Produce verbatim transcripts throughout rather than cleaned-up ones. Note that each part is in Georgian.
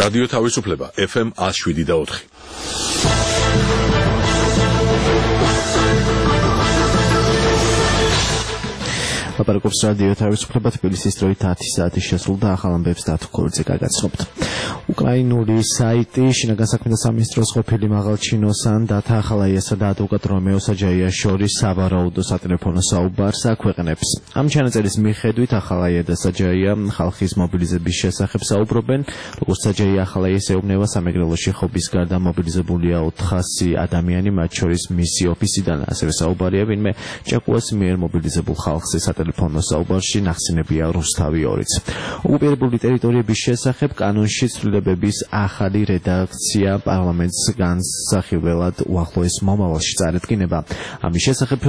რადიო თავისუფლება ეფ ემ one oh seven და four. ლაპარაკობს რადიო თავისუფლება თბილისის დროით ათი საათი შესრულდა ახალ ამბებს დათქოლძე გაგაცნობთ. უკრაინული საიტი შინაგან საქმეთა სამინისტროს ყოფილი მაღალჩინოსან დათა ახალაიასა და ადვოკატ რომეო საჯაიას შორის სავარაუდო სატელეფონო საუბარს აქვეყნებს. ამ ჩანაწერის მიხედვით ახალაია და საჯაია ხალხის მობილიზების შესახებ საუბრობენ. როგორც საჯაია ახალაიას ეუბნება, სამეგრელოში ხობის გარდა მობილიზებულია ოთხასი ადამიანი, მათ შორის მისი ოფისიდან. ასევე საუბარია ვინმე ჭაკუას მიერ მობილიზებულ ხალხს სატელეფონო საუბარში ნახსენებია რუსთავი ორიც. ოკუპირებული ტერიტორიების შესახებ კანონში ცვლილებების ახალი რედაქცია პარლამენტს განსახილველად უახლოეს მომავალში წარადგინება. ამის შესახებ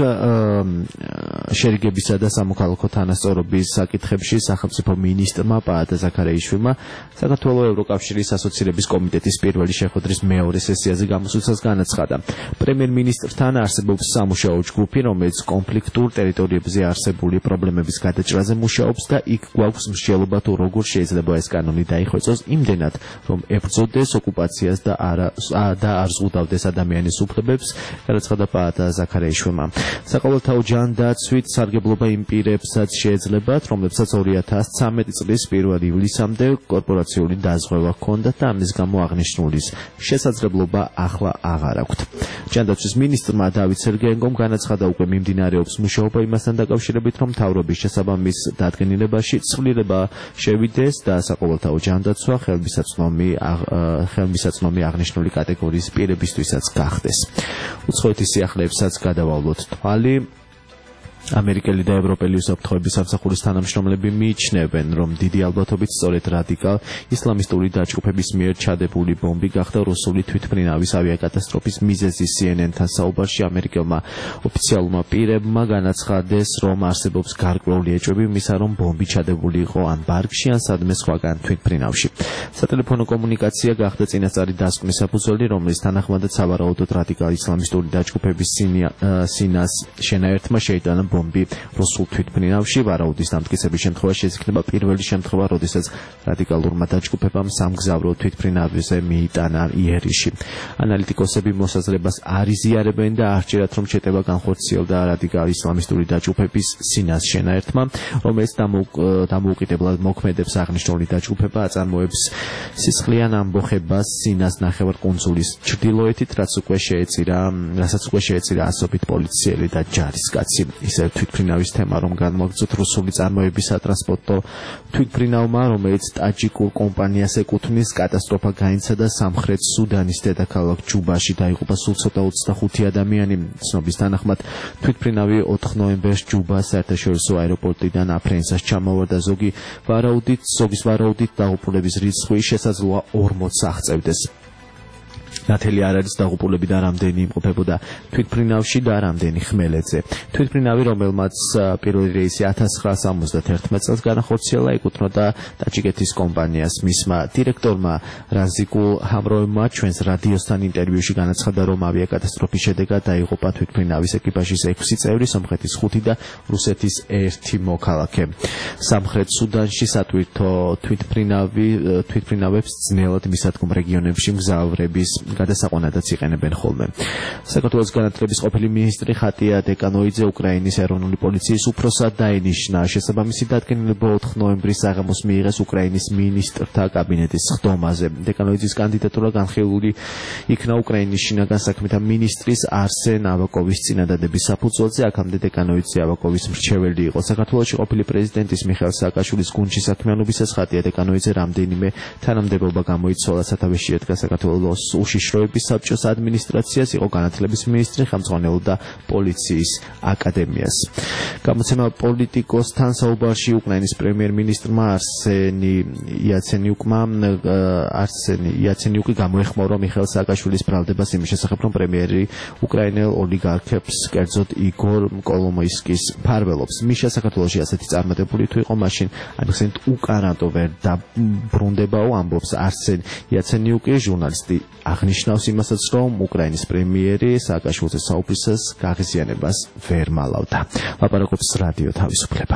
შერიგებისა და სამოქალაქო თანასწორობის საკითხებში სახელმწიფო მინისტრმა პაატა ზაქარეიშვილმა საქართველოს ევროკავშირის ასოცირების კომიტეტის პირველი შეხვედრის მეორე სესიაზე გამოსვლისას განაცხადა. პრემიერ-მინისტრთან არსებობს სამუშაო ჯგუფი, რომელიც კონფლიქტურ ტერიტორიებზე არსებული პრობლემების გადაჭრაზე მუშაობს და იქ გვაქვს მსჯელობა თუ როგორ შეიძლება ეს კანონი დაიხვეწოს იმდენად, რომ ებრძოდეს ოკუპაციას და და არ ზღუდავდეს ადამიანის უფლებებს, განაცხადა პაატა ზაქარეიშვილმა. საყოველთაო ჯანდაცვით სარგებლობა იმ პირებსაც შეეძლებათ, რომლებსაც ორი ათას ცხრამეტი წლის პირველი ივლისამდე კორპორაციული დაზღვევა ჰქონდათ და ამის გამო აღნიშნულის შესაძლებლობა ახლა აღარ აქვთ. ჯანდაცვის მინისტრმა დავით სერგეენკომ განაცხადა, უკვე მიმდინარეობს მუშაობა იმასთან დაკავშირებით, რომ მთავრობის შესაბამის დადგენილებაში ცვლილება შევიდეს და საყოველთაო ჯანდაცვა ხელმისაწვდომი ხელმისაწვდომი აღნიშნული კატეგორიის პირებისთვისაც გახდეს. უცხოეთის სიახლეებსაც გადავალოთ თვალი. ამერიკელი და ევროპელი უსაფრთხოების სამსახურის თანამშრომლები მიიჩნევენ, რომ დიდი ალბათობით სწორედ რადიკალ ისლამისტური დაჯგუფების მიერ ჩადებული ბომბი გახდა რუსული თვითმფრინავის ავიაკატასტროფის მიზეზი. სი ენ ენ-თან საუბარში ამერიკელმა ოფიციალურმა პირებმა განაცხადეს, რომ არსებობს გარკვეული ეჭვები იმისა, რომ ბომბი ჩადებული იყო ან ბარგში, ან სადმე სხვაგან თვითმფრინავში. სატელეფონო კომუნიკაცია გახდა წინასწარი დასკვნის საფუძველი, რომლის თანახმადაც სავარაუდოდ რადიკალ ისლამისტური დაჯგუფების სინას შენაერთმა შეიტანა ბომბი რუსულ თვითმფრინავში. ვარაუდის დამტკიცების შემთხვევაში ეს იქნება პირველი შემთხვევა, როდესაც რადიკალურმა დაჯგუფებამ სამგზავრო თვითმფრინავზე მიიტანა იერიში. ანალიტიკოსები მოსაზრებას არ იზიარებენ და არჩევათ, რომ შეტევა განხორციელდა რადიკალ ისლამისტური დაჯგუფების სინას შენაერთმა, რომელიც დამოუკიდებლად მოქმედებს. აღნიშნული დაჯგუფება აწარმოებს სისხლიან ამბოხებას სინას ნახევარკუნძულის ჩრდილოეთით, რაც უკვე შეეწირა, რასაც უკვე შეეწირა ასობით პოლიციელი და ჯარისკაცი. ისევ თვითმფრინავის თემა რომ განმოგწოთ, რუსული წარმოების სატრანსპორტო თვითმფრინავმა, რომელიც ტაჯიკურ კომპანიას ეკუთვნის, კატასტროფა გაინცადა სამხრეთ სუდანის დედაქალაქ ჯუბაში. დაიღუპა სულ ცოტა ოცდახუთი ადამიანი. ცნობის თანახმად თვითმფრინავი ოთხ ნოემბერს ჯუბას საერთაშორისო აეროპორტიდან აფრენსას ჩამოვარდა. ზოგი ვარაუდით, ზოგის ვარაუდით დაღუპულების რიცხვი შესაძლოა ორმოცს აღწევდეს. ნათელი არ არის დაღუპულები და რამდენი იმყოფებოდა თვითმფრინავში და რამდენი ხმელეთზე. თვითმფრინავი, რომელმაც პირველი რეისი ათას ცხრაასა ორმოცდაათი წელს განახორციელა, ეკუთვნოდა ტაჯიკეთის კომპანიას. მისმა დირექტორმა რაზიკულ ჰამროევმა ჩვენს რადიოსთან ინტერვიუში განაცხადა, რომ ავიაკატასტროფის შედეგად დაიღუპა თვითმფრინავის ეკიპაჟის ექვსი წევრი, სომხეთის ხუთი და რუსეთის ერთი მოქალაქე. სამხრეთ სუდანში სატვირთო თვითმფრინავი თვითმფრინავებს ძნელად მისადგომ რეგიონებში მგზავრების გადასაყვანადაც იყენებენ ხოლმე. საქართველოს განათლების ყოფილი მინისტრი ხატია დეკანოიძე უკრაინის ეროვნული პოლიციის უფროსად დაინიშნა. შესაბამისი დადგენილება ოთხ ნოემბრის საღამოს მიიღეს უკრაინის მინისტრთა კაბინეტის სხდომაზე. დეკანოიძის კანდიდატურა განხილული იქნა უკრაინის შინაგან საქმეთა მინისტრის არსენ ავაკოვის წინადადების საფუძველზე. აქამდე დეკანოიძე ავაკოვის მრჩეველი იყო. საქართველოში ყოფილი პრეზიდენტის მიხეილ სააკაშვილის გუნდში საქმიანობისას ხატია დეკანოიძე რამდენიმე თანამდებობა გამოიცვალა. სათავეში ედგა საქართველოს უშიშროების საბჭოს ადმინისტრაციას, იყო განათლების მინისტრი, ხელმძღვანელობდა პოლიციის აკადემიას. გამოცემა პოლიტიკოსთან საუბარში უკრაინის პრემიერ-მინისტრმა არსენი იაცენიუკმა არსენი იაცენიუკი გამოეხმაურა მიხეილ სააკაშვილის ბრალდებას იმის შესახებ, რომ პრემიერი უკრაინელ ოლიგარქებს, კერძოდ იგორ კოლომოისკის მფარველობს. მიშა საქართველოში ასეთი წარმატებული თუ იყო, მაშინ ამხსენით უკარანტო ვერ დაბრუნდებაო, ამბობს არსენ იაცენიუკი. ჟურნალისტი აღნიშნავს იმასაც, რომ უკრაინის პრემიერი სააკაშვილზე საუბრისას გაღიზიანებას ვერ მალავდა. ლაპარაკობს რადიო თავისუფლება.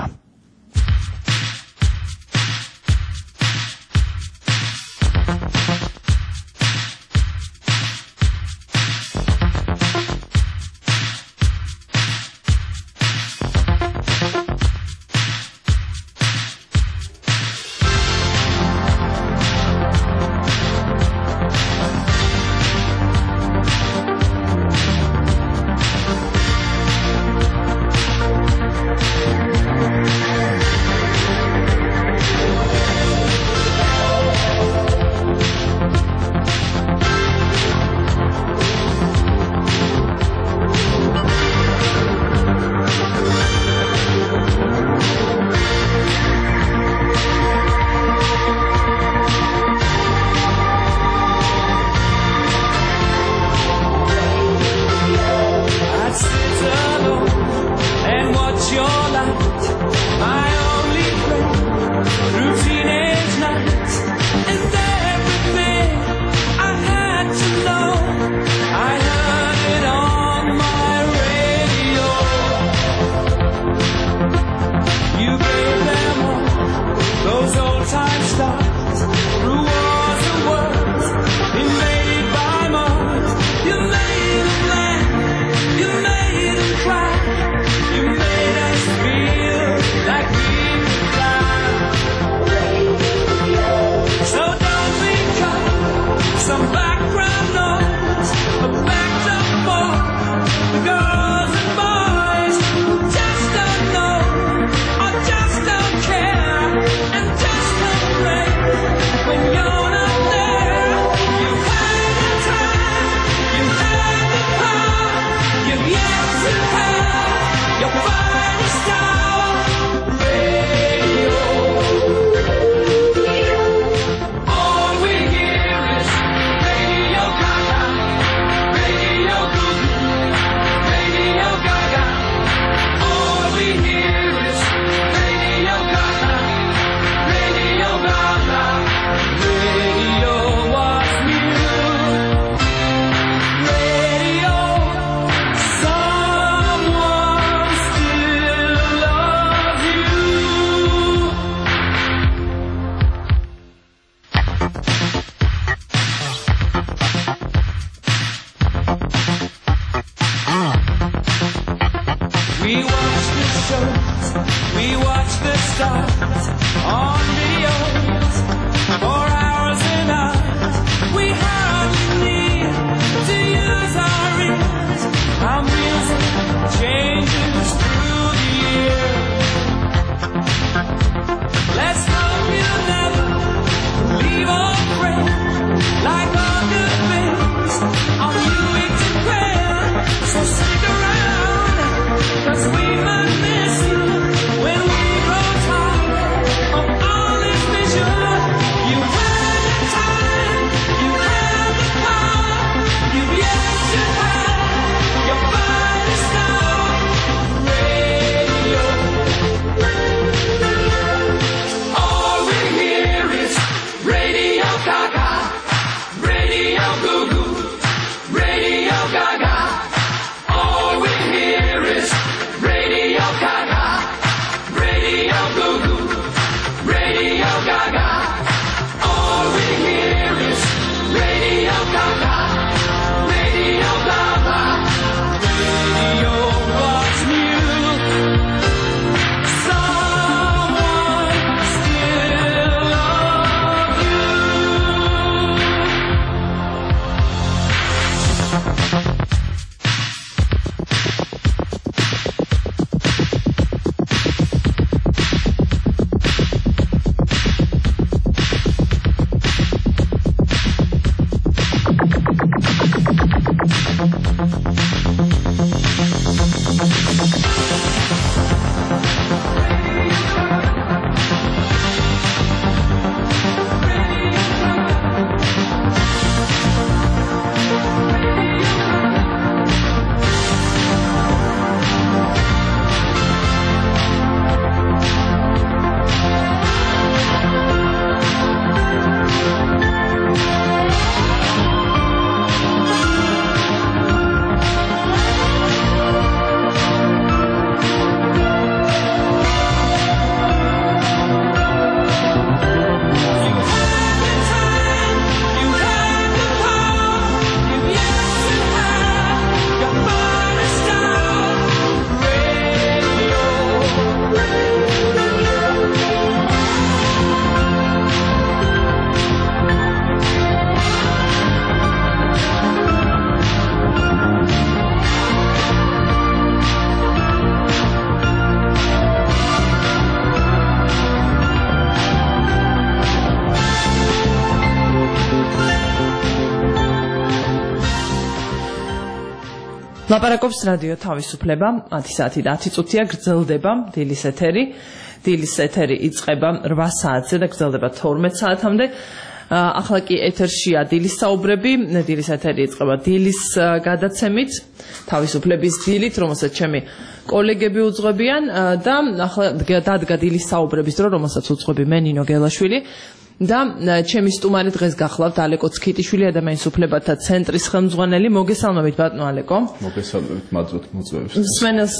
ლაპარაკობს რადიო თავისუფლება, ათი საათი და ათი წუთია გრძელდება დილის ეთერი. დილის ეთერი იწყება რვა საათზე და გრძელდება თორმეტ საათამდე. ახლა კი ეთერშია დილის საუბრები, დილის ეთერი იწყება დილის გადაცემით, თავისუფლების დილით, რომელსაც ჩემი კოლეგები უძღვებიან და ახლა დადგა დილის საუბრების დრო, რომელსაც უძღვები მე ნინო გელაშვილი. და ჩემი სტუმარი დღეს გახლავთ ალეკო ცქიტიშვილი, ადამიანის უფლებათა ცენტრის ხელმძღვანელი. მოგესალმებით ბატონო ალეკო. მოგესალმებით მადლობთ მოწვევისთვის. მსმენელს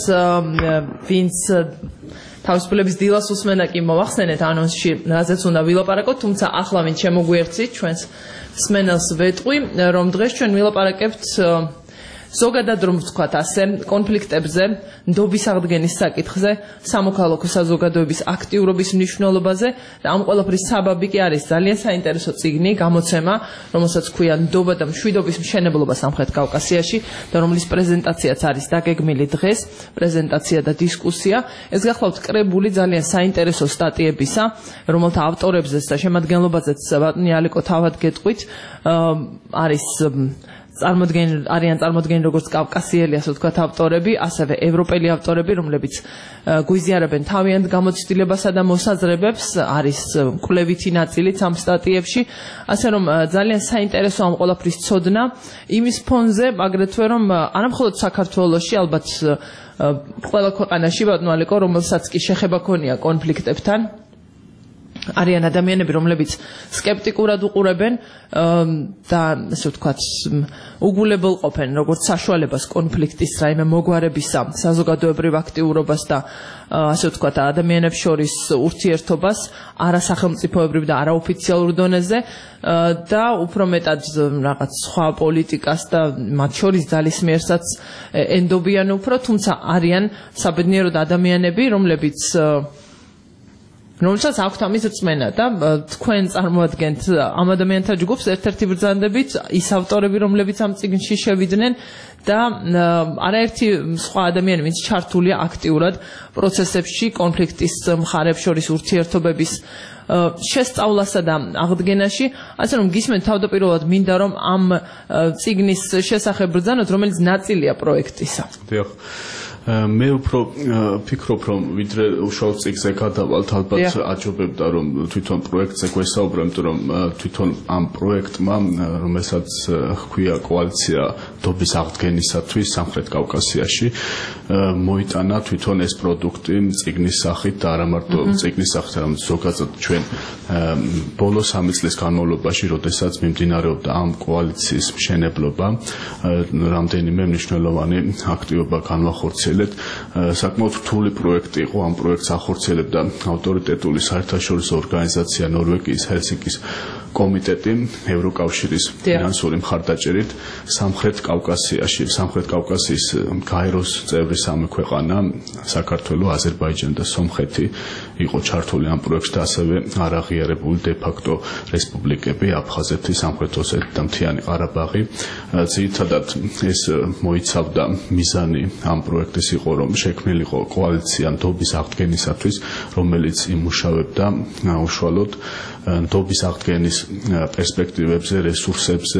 ვინც თავისუფლების დილას უსმენდა კი მოვახსენეთ ანონსში, რაზეც უნდა ვილაპარაკოთ, თუმცა ახლა ვინ შემოგვიერთით ჩვენს მსმენელს ვეტყვი, რომ დღეს ჩვენ ვილაპარაკებთ ზოგადად რომ ვთქვათ ასე, კონფლიქტებზე, ნდობის აღდგენის საკითხზე, სამოქალაქო საზოგადოების აქტიურობის მნიშვნელობაზე და ამ ყველაფრის საბაბი კი არის ძალიან საინტერესო წიგნი, გამოცემა, რომელსაც ქვია ნდობა და მშვიდობის მშენებლობა სამხრეთ კავკასიაში და რომლის პრეზენტაციაც არის დაგეგმილი დღეს, პრეზენტაცია და დისკუსია. ეს გახლავთ კრებული ძალიან საინტერესო სტატიებისა, რომელთა ავტორებზეც და შემადგენლობაზეც ბატონი ალეკო თავად გეტყვით, არის წარმოდგენ არიან წარმოდგენილი როგორც კავკასიელი, ასე ვთქვათ, ავტორები, ასევე ევროპელი ავტორები, რომლებიც გვიზიარებენ თავიანთ გამოცდილებასა და მოსაზრებებს, არის კვლევითი ნაწილიც ამ სტატიებში, ასე რომ ძალიან საინტერესო ამ ყველაფრის ცოდნა იმის ფონზე, აგრეთვე რომ არამხოლოდ საქართველოში, ალბათ ყველა ქვეყანაში, ბატონო ალეკო, რომელსაც კი შეხება ქონია კონფლიქტებთან, არიან ადამიანები, რომლებიც სკეპტიკურად უყურებენ და ასე ვთქვათ, უგულებელ ყოფენ როგორც საშუალებას კონფლიქტის რაიმე მოგვარებისა, საზოგადოებრივ აქტიურობას და ასე ვთქვათ, ადამიანებს შორის ურთიერთობას არასახელმწიფოებრივ და არაოფიციალურ დონეზე და უფრო მეტად რაღაც სხვა პოლიტიკას და მათ შორის ძალისმიერსაც ენდობიან უფრო, თუმცა არიან საბედნიეროდ ადამიანები, რომლებიც რომელსაც აქვთ ამის რწმენა და თქვენ წარმოადგენთ ამ ადამიანთა ჯგუფს ერთ-ერთი ბრძანდებით ის ავტორები, რომლებიც ამ წიგნში შევიდნენ და არაერთი სხვა ადამიანი, ვინც ჩართულია აქტიურად პროცესებში კონფლიქტის მხარებს შორის ურთიერთობების შესწავლასა და აღდგენაში, ასე რომ გისმენთ თავდაპირველად მინდა რომ ამ წიგნის შესახებ ბრძანოთ, რომელიც ნაწილია პროექტისა. დიახ. მე უფრო ფიქრობ, რომ ვიდრე უშუალოდ წიგნზე გადავალთ, ალბათ აჯობებდა, რომ თვითონ პროექტზე გვესაუბრა, იმიტომ რომ თვითონ ამ პროექტმა, რომელსაც ჰქვია კოალიცია დობის აღდგენისათვის სამხრეთ კავკასიაში, მოიტანა თვითონ ეს პროდუქტი წიგნის სახით და არა მარტო წიგნის სახით, არამედ ზოგადად ჩვენ ბოლო სამი წლის განმავლობაში, როდესაც მიმდინარეობდა ამ კოალიციის მშენებლობა, რამდენიმე მნიშვნელოვანი აქტივობა განვახორციელებდა. საკმაოდ რთული პროექტი იყო, ამ პროექტს ახორციელებდა ავტორიტეტული საერთაშორისო ორგანიზაცია ნორვეგიის ჰელსინკის კომიტეტი ევროკავშირის ფინანსური მხარდაჭერით სამხრეთ კავკასიაში, სამხრეთ კავკასიის გაეროს წევრი სამი ქვეყანა, საქართველო, აზერბაიჯანი და სომხეთი იყო ჩართული ამ პროექტში და ასევე არაღიარებული დე-ფაქტო რესპუბლიკები, აფხაზეთი, სამხრეთ ოსეთი და მთიანი ყარაბაღი. ძირითადად ეს მოიცავდა მიზანი ამ პროექტის იყო, რომ შექმნილიყო კოალიცია ნდობის აღდგენისათვის, რომელიც იმუშავებდა უშუალოდ ნდობის აღდგენის პერსპექტივებზე, რესურსებზე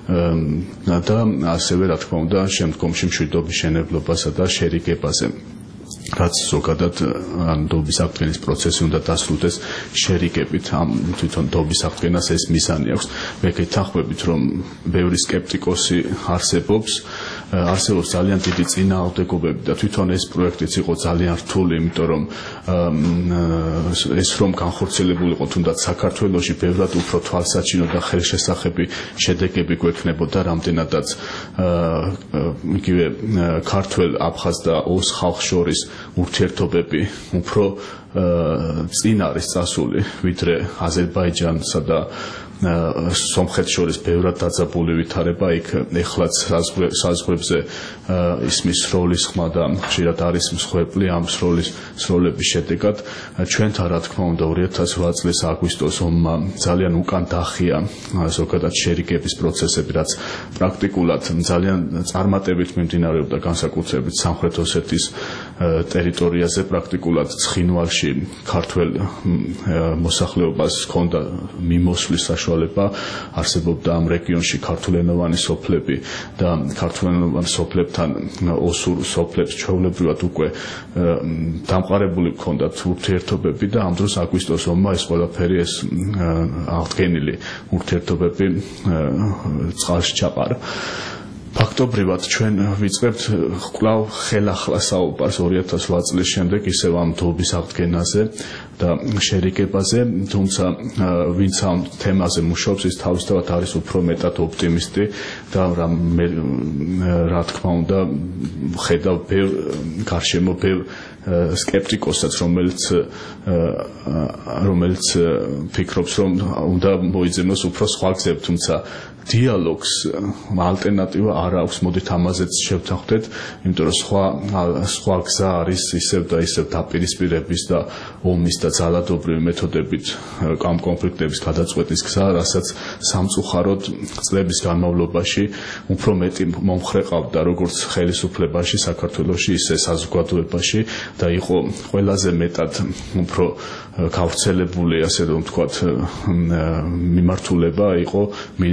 და ასევე, რა თქმა უნდა, შემდგომში მშვიდობის შენებლობასა და შერიგებაზე. რაც ზოგადად ნდობის აღდგენის პროცესი უნდა დასრულდეს შერიგებით, ამ თვითონ ნდობის აღდგენას ეს მიზანი აქვს. მე გეთანხმებით, რომ ბევრი სკეპტიკოსი არსებობს, არსებობს ძალიან დიდი წინააღმდეგობები და თვითონ ეს პროექტიც იყო ძალიან რთული, იმიტომ რომ ეს რომ განხორციელებულიყო თუნდაც საქართველოში, ბევრად უფრო თვალსაჩინო და ხელშესახები შედეგები გვექნებოდა, რამდენადაც იგივე ქართველ, აფხაზ და ოს ხალხს შორის ურთიერთობები უფრო წინ არის წასული, ვიდრე აზერბაიჯანსა და სომხეთს შორის ბევრად დაძაბული ვითარება, იქ ეხლაც საზღვრებზე ისმის სროლის ხმა და ხშირად არის მსხვერპლი ამ სროლის სროლების შედეგად ჩვენთან, რა თქმა უნდა, ორი ათას ოთხ წლის აგვისტოს ომმა ძალიან უკან დახია ზოგადად შერიგების პროცესები, რაც პრაქტიკულად ძალიან წარმატებით მიმდინარეობდა, განსაკუთრებით სამხრეთ ოსეთის ტერიტორიაზე, პრაქტიკულად ცხინვალში ქართველ მოსახლეობას ჰქონდა მიმოსვლის საშუალება, არსებობდა ამ რეგიონში ქართულენოვანი სოფლები და ქართულენოვან სოფლებთან ოსურ სოფლებს ჩვეულებრივად უკვე დამყარებული ჰქონდათ ურთიერთობები და ამ დროს აგვისტოს ომმა ეს ყველაფერი, ეს აღდგენილი ურთიერთობები წყალში ჩაყარა. ფაქტობრივად ჩვენ ვიწყებთ კვლავ ხელახლა საუბარს ორი ათას ოთხ წლის შემდეგ ისევ ამ ნდობის აღდგენაზე და შერიგებაზე, თუმცა ვინც ამ თემაზე მუშაობს, ის თავისთავად არის უფრო მეტად ოპტიმისტი და რა თქმა უნდა ხედავ ბევრ გარშემო ბევრ სკეპტიკოსაც, რომელიც რომელიც ფიქრობს, რომ უნდა მოიძებნოს უფრო სხვა გზები, თუმცა დიალოგს ალტერნატივა არ აქვს. მოდით ამაზეც შევთანხმდეთ, იმიტომ რომ სხვა სხვა გზა არის ისევ და ისევ დაპირისპირების და ომის და ძალადობრივი მეთოდებით ამ კონფლიქტების გადაწყვეტის გზა, რასაც სამწუხაროდ წლების განმავლობაში უფრო მეტი მომხრე ყავდა, როგორც ხელისუფლებაში საქართველოში, ისე საზოგადოებაში და იყო ყველაზე მეტად უფრო გავრცელებული, ასე რომ ვთქვათ, მიმართულება იყო მილიტარისტული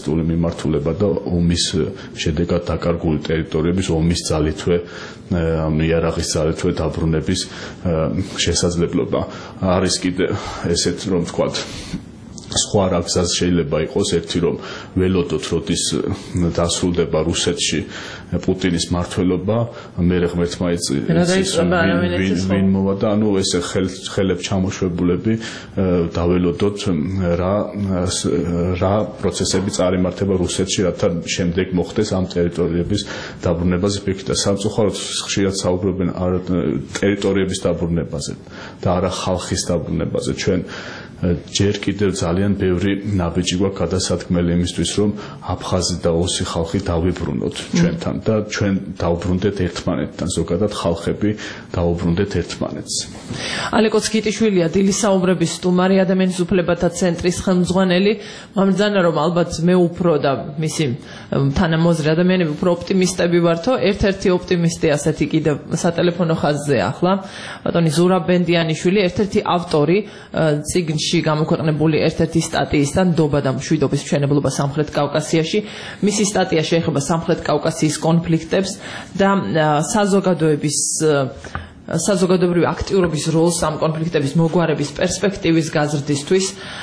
ოპერატიული მიმართულება და ომის შედეგად დაკარგული ტერიტორიების ომის ძალითვე ამ იარაღის ძალითვე დაბრუნების შესაძლებლობა არის კიდე ესეთ რომ ვთქვათ სხვა რა გზას შეიძლება იყოს ერთი რომ ველოდოთ როდის დასრულდება რუსეთში პუტინის მმართველობა მე ღმერთმა იცის ვინ მოვა და ანუ ესე ხელებს ჩამოშვებულები დაველოდოთ რა რა პროცესები წარიმართება რუსეთში რათა შემდეგ მოხდეს ამ ტერიტორიების დაბრუნებაზე ფიქრი და სამწუხაროდ ხშირად საუბრობენ ტერიტორიების დაბრუნებაზე და არა ხალხის დაბრუნებაზე ჩვენ ჯერ კიდევ ძალიან ბევრი ნაბიჯი გვაქვს გადასადგმელი იმისთვის რომ აფხაზი და ოსი ხალხი დავიბრუნოთ ჩვენთან და ჩვენ დავბრუნდეთ ერთმანეთთან ზოგადად ხალხები დავუბრუნდეთ ერთმანეთს ალეკო ცგიტიშვილია დილის საუბრების სტუმარი ადამიანის უფლებათა ცენტრის ხელმძღვანელი მომძანა რომ ალბათ მე უფრო და მისი თანამოაზრე ადამიანები უფრო ოპტიმისტები ვართო ერთ-ერთი ოპტიმისტი ასეთი კიდევ სატელეფონო ხაზზე ახლა ბატონი ზურაბ ბენდიანიშვილი ერთ-ერთი ავტორი წიგნში გამოქვეყნებული ერთ-ერთი სტატიისთან ნდობა და მშვიდობის მშენებლობა სამხრეთ კავკასიაში მისი სტატია შეეხება სამხრეთ კავკასიის კონფლიქტებს და საზოგადოების საზოგადოებრივი აქტიურობის როლს ამ კონფლიქტების მოგვარების პერსპექტივის გაზრდისთვის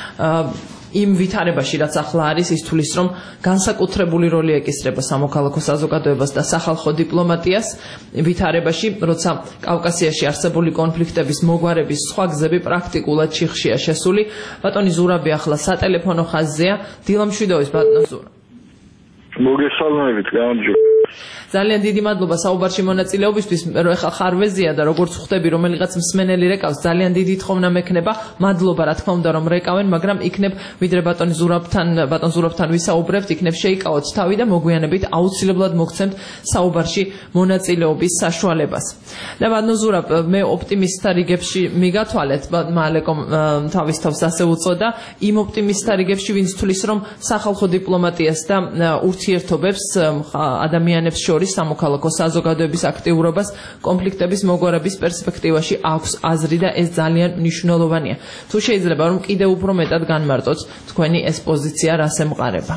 იმ ვითარებაში რაც ახლა არის ის თulis რომ განსაკუთრებული როლი ეკისრება სამოქალაქო საზოგადოებას და სახალხო დიპლომატიას ვითარებაში როცა კავკასიაში არსებული კონფლიქტების მოგვარების სხვა გზები პრაქტიკულად ჩიხშია შესული ბატონი ზურაბი ახლა სატელეფონო ხაზზეა დილამშვიდობის ბატონო ზურაბ მოგესალმებით გამარჯობა ძალიან დიდი მადლობა საუბარში მონაწილეობისთვის რომ ეხლა ხარვეზია და როგორც ხვდები რომელიღაც მსმენელი რეკავს ძალიან დიდი თხოვნა მექნება მადლობა რა თქმა უნდა რომ რეკავენ მაგრამ იქნებ ვიდრე ბატონ ზურაბთან ბატონ ზურაბთან ვისაუბრებთ იქნებ შეიკავოთ თავი და მოგვიანებით აუცილებლად მოგცემთ საუბარში მონაწილეობის საშუალებას და ბატონ ზურაბ მე ოპტიმისტთა რიგებში მიგათვალეთ მალეკომ თავის თავს ასე უწოდა იმ ოპტიმისტთა რიგებში ვინც თulis რომ სახალხო დიპლომატიას და ურთიერთობებს ადამიანებს შორის სამოქალაქო საზოგადოების აქტიურობას კონფლიქტების მოგვარების პერსპექტივაში აქვს აზრი და ეს ძალიან მნიშვნელოვანია. თუ შეიძლება რომ კიდევ უფრო მეტად განმარტოთ თქვენი ეს პოზიცია რას ემყარება?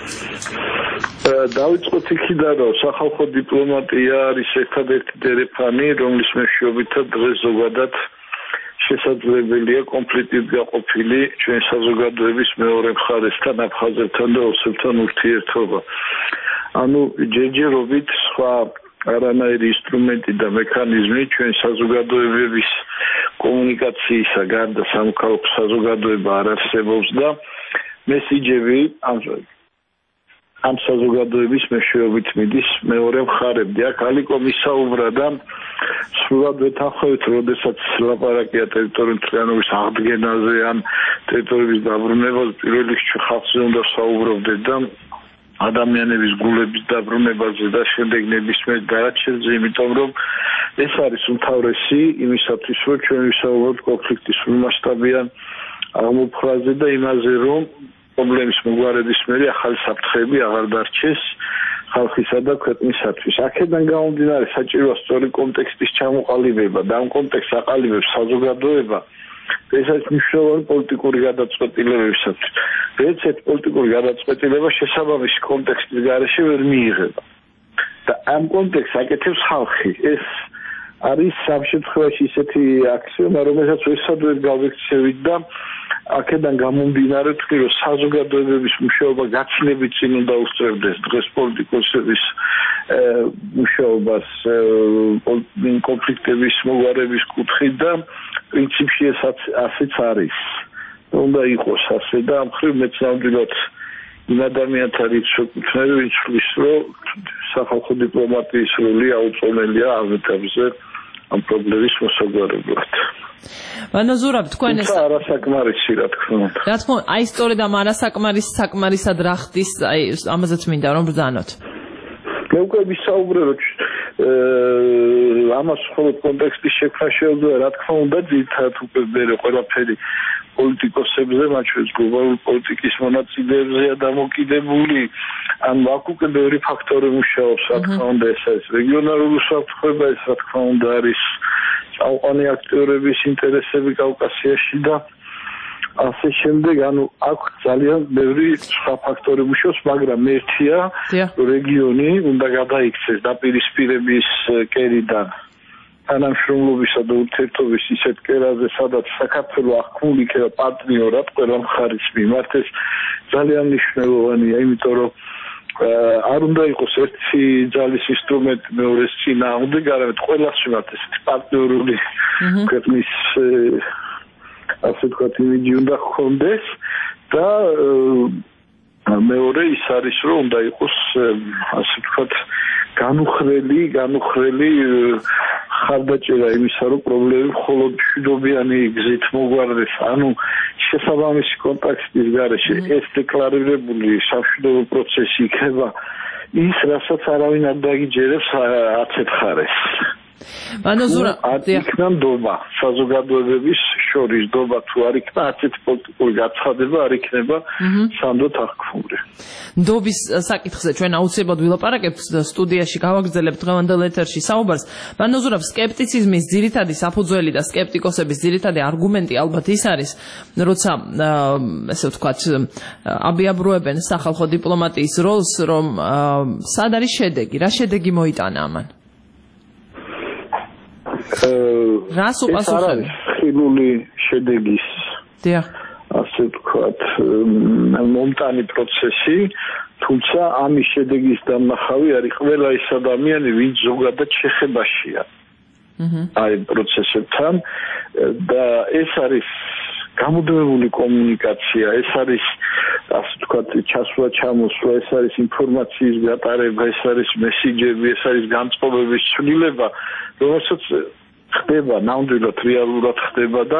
დავიწყოთ იქიდან რომ სახალხო დიპლომატია არის ერთადერთი დერეფანი რომლის მეშვეობითაც დღეს ზოგადად შესაძლებელია კონფლიქტით გაყოფილი ჩვენ საზოგადოების მეორე მხარესთან აფხაზებთან და ოსებთან ურთიერთობა. ანუ ჯერჯერობით სხვა არანაირი ინსტრუმენტი და მექანიზმი ჩვენ საზოგადოებების კომუნიკაციისა გარდა სამოქალაქო საზოგადოება არ არსებობს და მესიჯები ამ ამ საზოგადოების მეშვეობით მიდის მეორე მხარემდე. აქ ალიკო მისაუბრა და სულად ვეთანხმებით, როდესაც ლაპარაკია ტერიტორიული მთლიანობის აღდგენაზე ან ტერიტორიების დაბრუნებაზე, პირველ რიგში ხალხზე უნდა საუბრობდეთ და ადამიანების გულების დაბრუნებაზე და შემდეგ ნებისმიერ დარაჩენზე, იმიტომ რომ ეს არის უმთავრესი იმისათვის, რომ ჩვენ ვისაუბროთ კონფლიქტის მასშტაბიან აღმოფხვრაზე და იმაზე, რომ პრობლემის მოგვარების მერე ახალი საფრთხეები აღარ დარჩეს ხალხისა და ქვეყნისათვის. აქედან გამომდინარე საჭიროა სწორი კონტექსტის ჩამოყალიბება და ამ კონტექსტს აყალიბებს საზოგადოება. ეს არის მნიშვნელოვანი პოლიტიკური გადაწყვეტილებებისათვის. რეცეთ პოლიტიკური გადაწყვეტილება შესაბამისი კონტექსტის გარეშე ვერ მიიღება. და ამ კონტექსტს აკეთებს ხალხი. ეს არის ამ შემთხვევაში ისეთი აქსიომა, რომელსაც ვესადვեր გავიქცევით და აქედან გამომდინარე თქვი რომ საზოგადოებების მუშაობა გაცილებით წინ უნდა უსწრებდეს დღეს პოლიტიკოსების მუშაობას კონფლიქტების მოგვარების კუთხით და პრინციპში ეს ასეც არის. უნდა იყოს ასე და ამ ხრივ მეც ნამდვილად იმ ადამიანთა რიგს ვეკუთვნები ვინც თვლის რომ სახალხო დიპლომატიის როლი აუწონელია ამ ეტაპზე ამ პრობლემის მოსაგვარებლად. ბატონ ზურაბ თქვენ ეს არასაკმარისი რა თქმა უნდა. რა თქმა უნდა, აი სწორედ ამ არასაკმარის საკმარისად რა ხდის, აი ამაზეც მინდა რომ ბრძანოთ. მე უკვე ვისაუბრე რომ ამას მხოლოდ კონტექსტის შექმნა შეუძლია, რა თქმა უნდა, ძირითადად უკვე მერე ყველაფერი პოლიტიკოსებზე, მათ შორის გლობალური პოლიტიკის მონაწილეებზეა დამოკიდებული. ან აქ უკვე ბევრი ფაქტორი მუშაობს, რა თქმა უნდა, ეს არის რეგიონალური უსაფრთხოება, ეს რა თქმა უნდა არის წამყვანი აქტიურების ინტერესები კავკასიაში და ასე შემდეგ, ანუ აქ ძალიან ბევრი სხვა ფაქტორი მუშაობს, მაგრამ ერთია რეგიონი უნდა გადაიქცეს დაპირისპირების კერიდან თანამშრომლობისა და ურთიერთობის ისეთ კერაზე, სადაც საქართველო აღქმული იქნება პარტნიორად ყველა მხარის მიმართ. ეს ძალიან მნიშვნელოვანია, იმიტომ რომ არ უნდა იყოს ერთი ძალის ინსტრუმენტი მეორეს წინააღმდეგ, არამედ ყველას მიმართ ესეთი პარტნიორული ქვეყნის ასე ვთქვათ იმიჯი უნდა ჰქონდეს და მეორე ის არის რომ უნდა იყოს ასე ვთქვათ განუხრელი განუხრელი ხარდაჭერა იმისა რომ პრობლემები მხოლოდ მშვიდობიანი გზით მოგვარდეს, ანუ შესაბამისი კონტექსტის გარეშე ეს დეკლარირებული სამშვიდობო პროცესი იქნება ის, რასაც არავინ არ დაგიჯერებს აცეთ ხარეს. მანოზურა იქნა ნდობა საზოგადოებების შორის ნდობა თუ არ იქნა ასეთი პოლიტიკური გაცხადება არ იქნება სანდოთ აღქმული. ნდობის საკითხზე ჩვენ აუცილებლად ვილაპარაკებთ სტუდიაში გავაგრძელებთ დღევანდელ ეთერში საუბარს. მანოზურა სკეპტიციზმის ძირითადი საფუძველი და სკეპტიკოსების ძირითადი არგუმენტი ალბათ ის არის, როცა ესე ვთქვათ აბიაბრუებენ სახალხო დიპლომატიის როლს, რომ სად არის შედეგი, რა შედეგი მოიტანა ამან? რას უპასუხებთ? ხილული შედეგის ასე ვთქვათ მომტანი პროცესი, თუმცა ამის შედეგის დამნახავი არის ყველა ის ადამიანი, ვინც ზოგადად შეხებაშია აი პროცესებთან და ეს არის გამუდმებული კომუნიკაცია, ეს არის ასე ვთქვათ ჩასვლა ჩამოსვლა, ეს არის ინფორმაციის გატარება, ეს არის მესიჯები, ეს არის განწყობების ცვლილება, რომელსაც ხდება ნამდვილად რეალურად ხდება და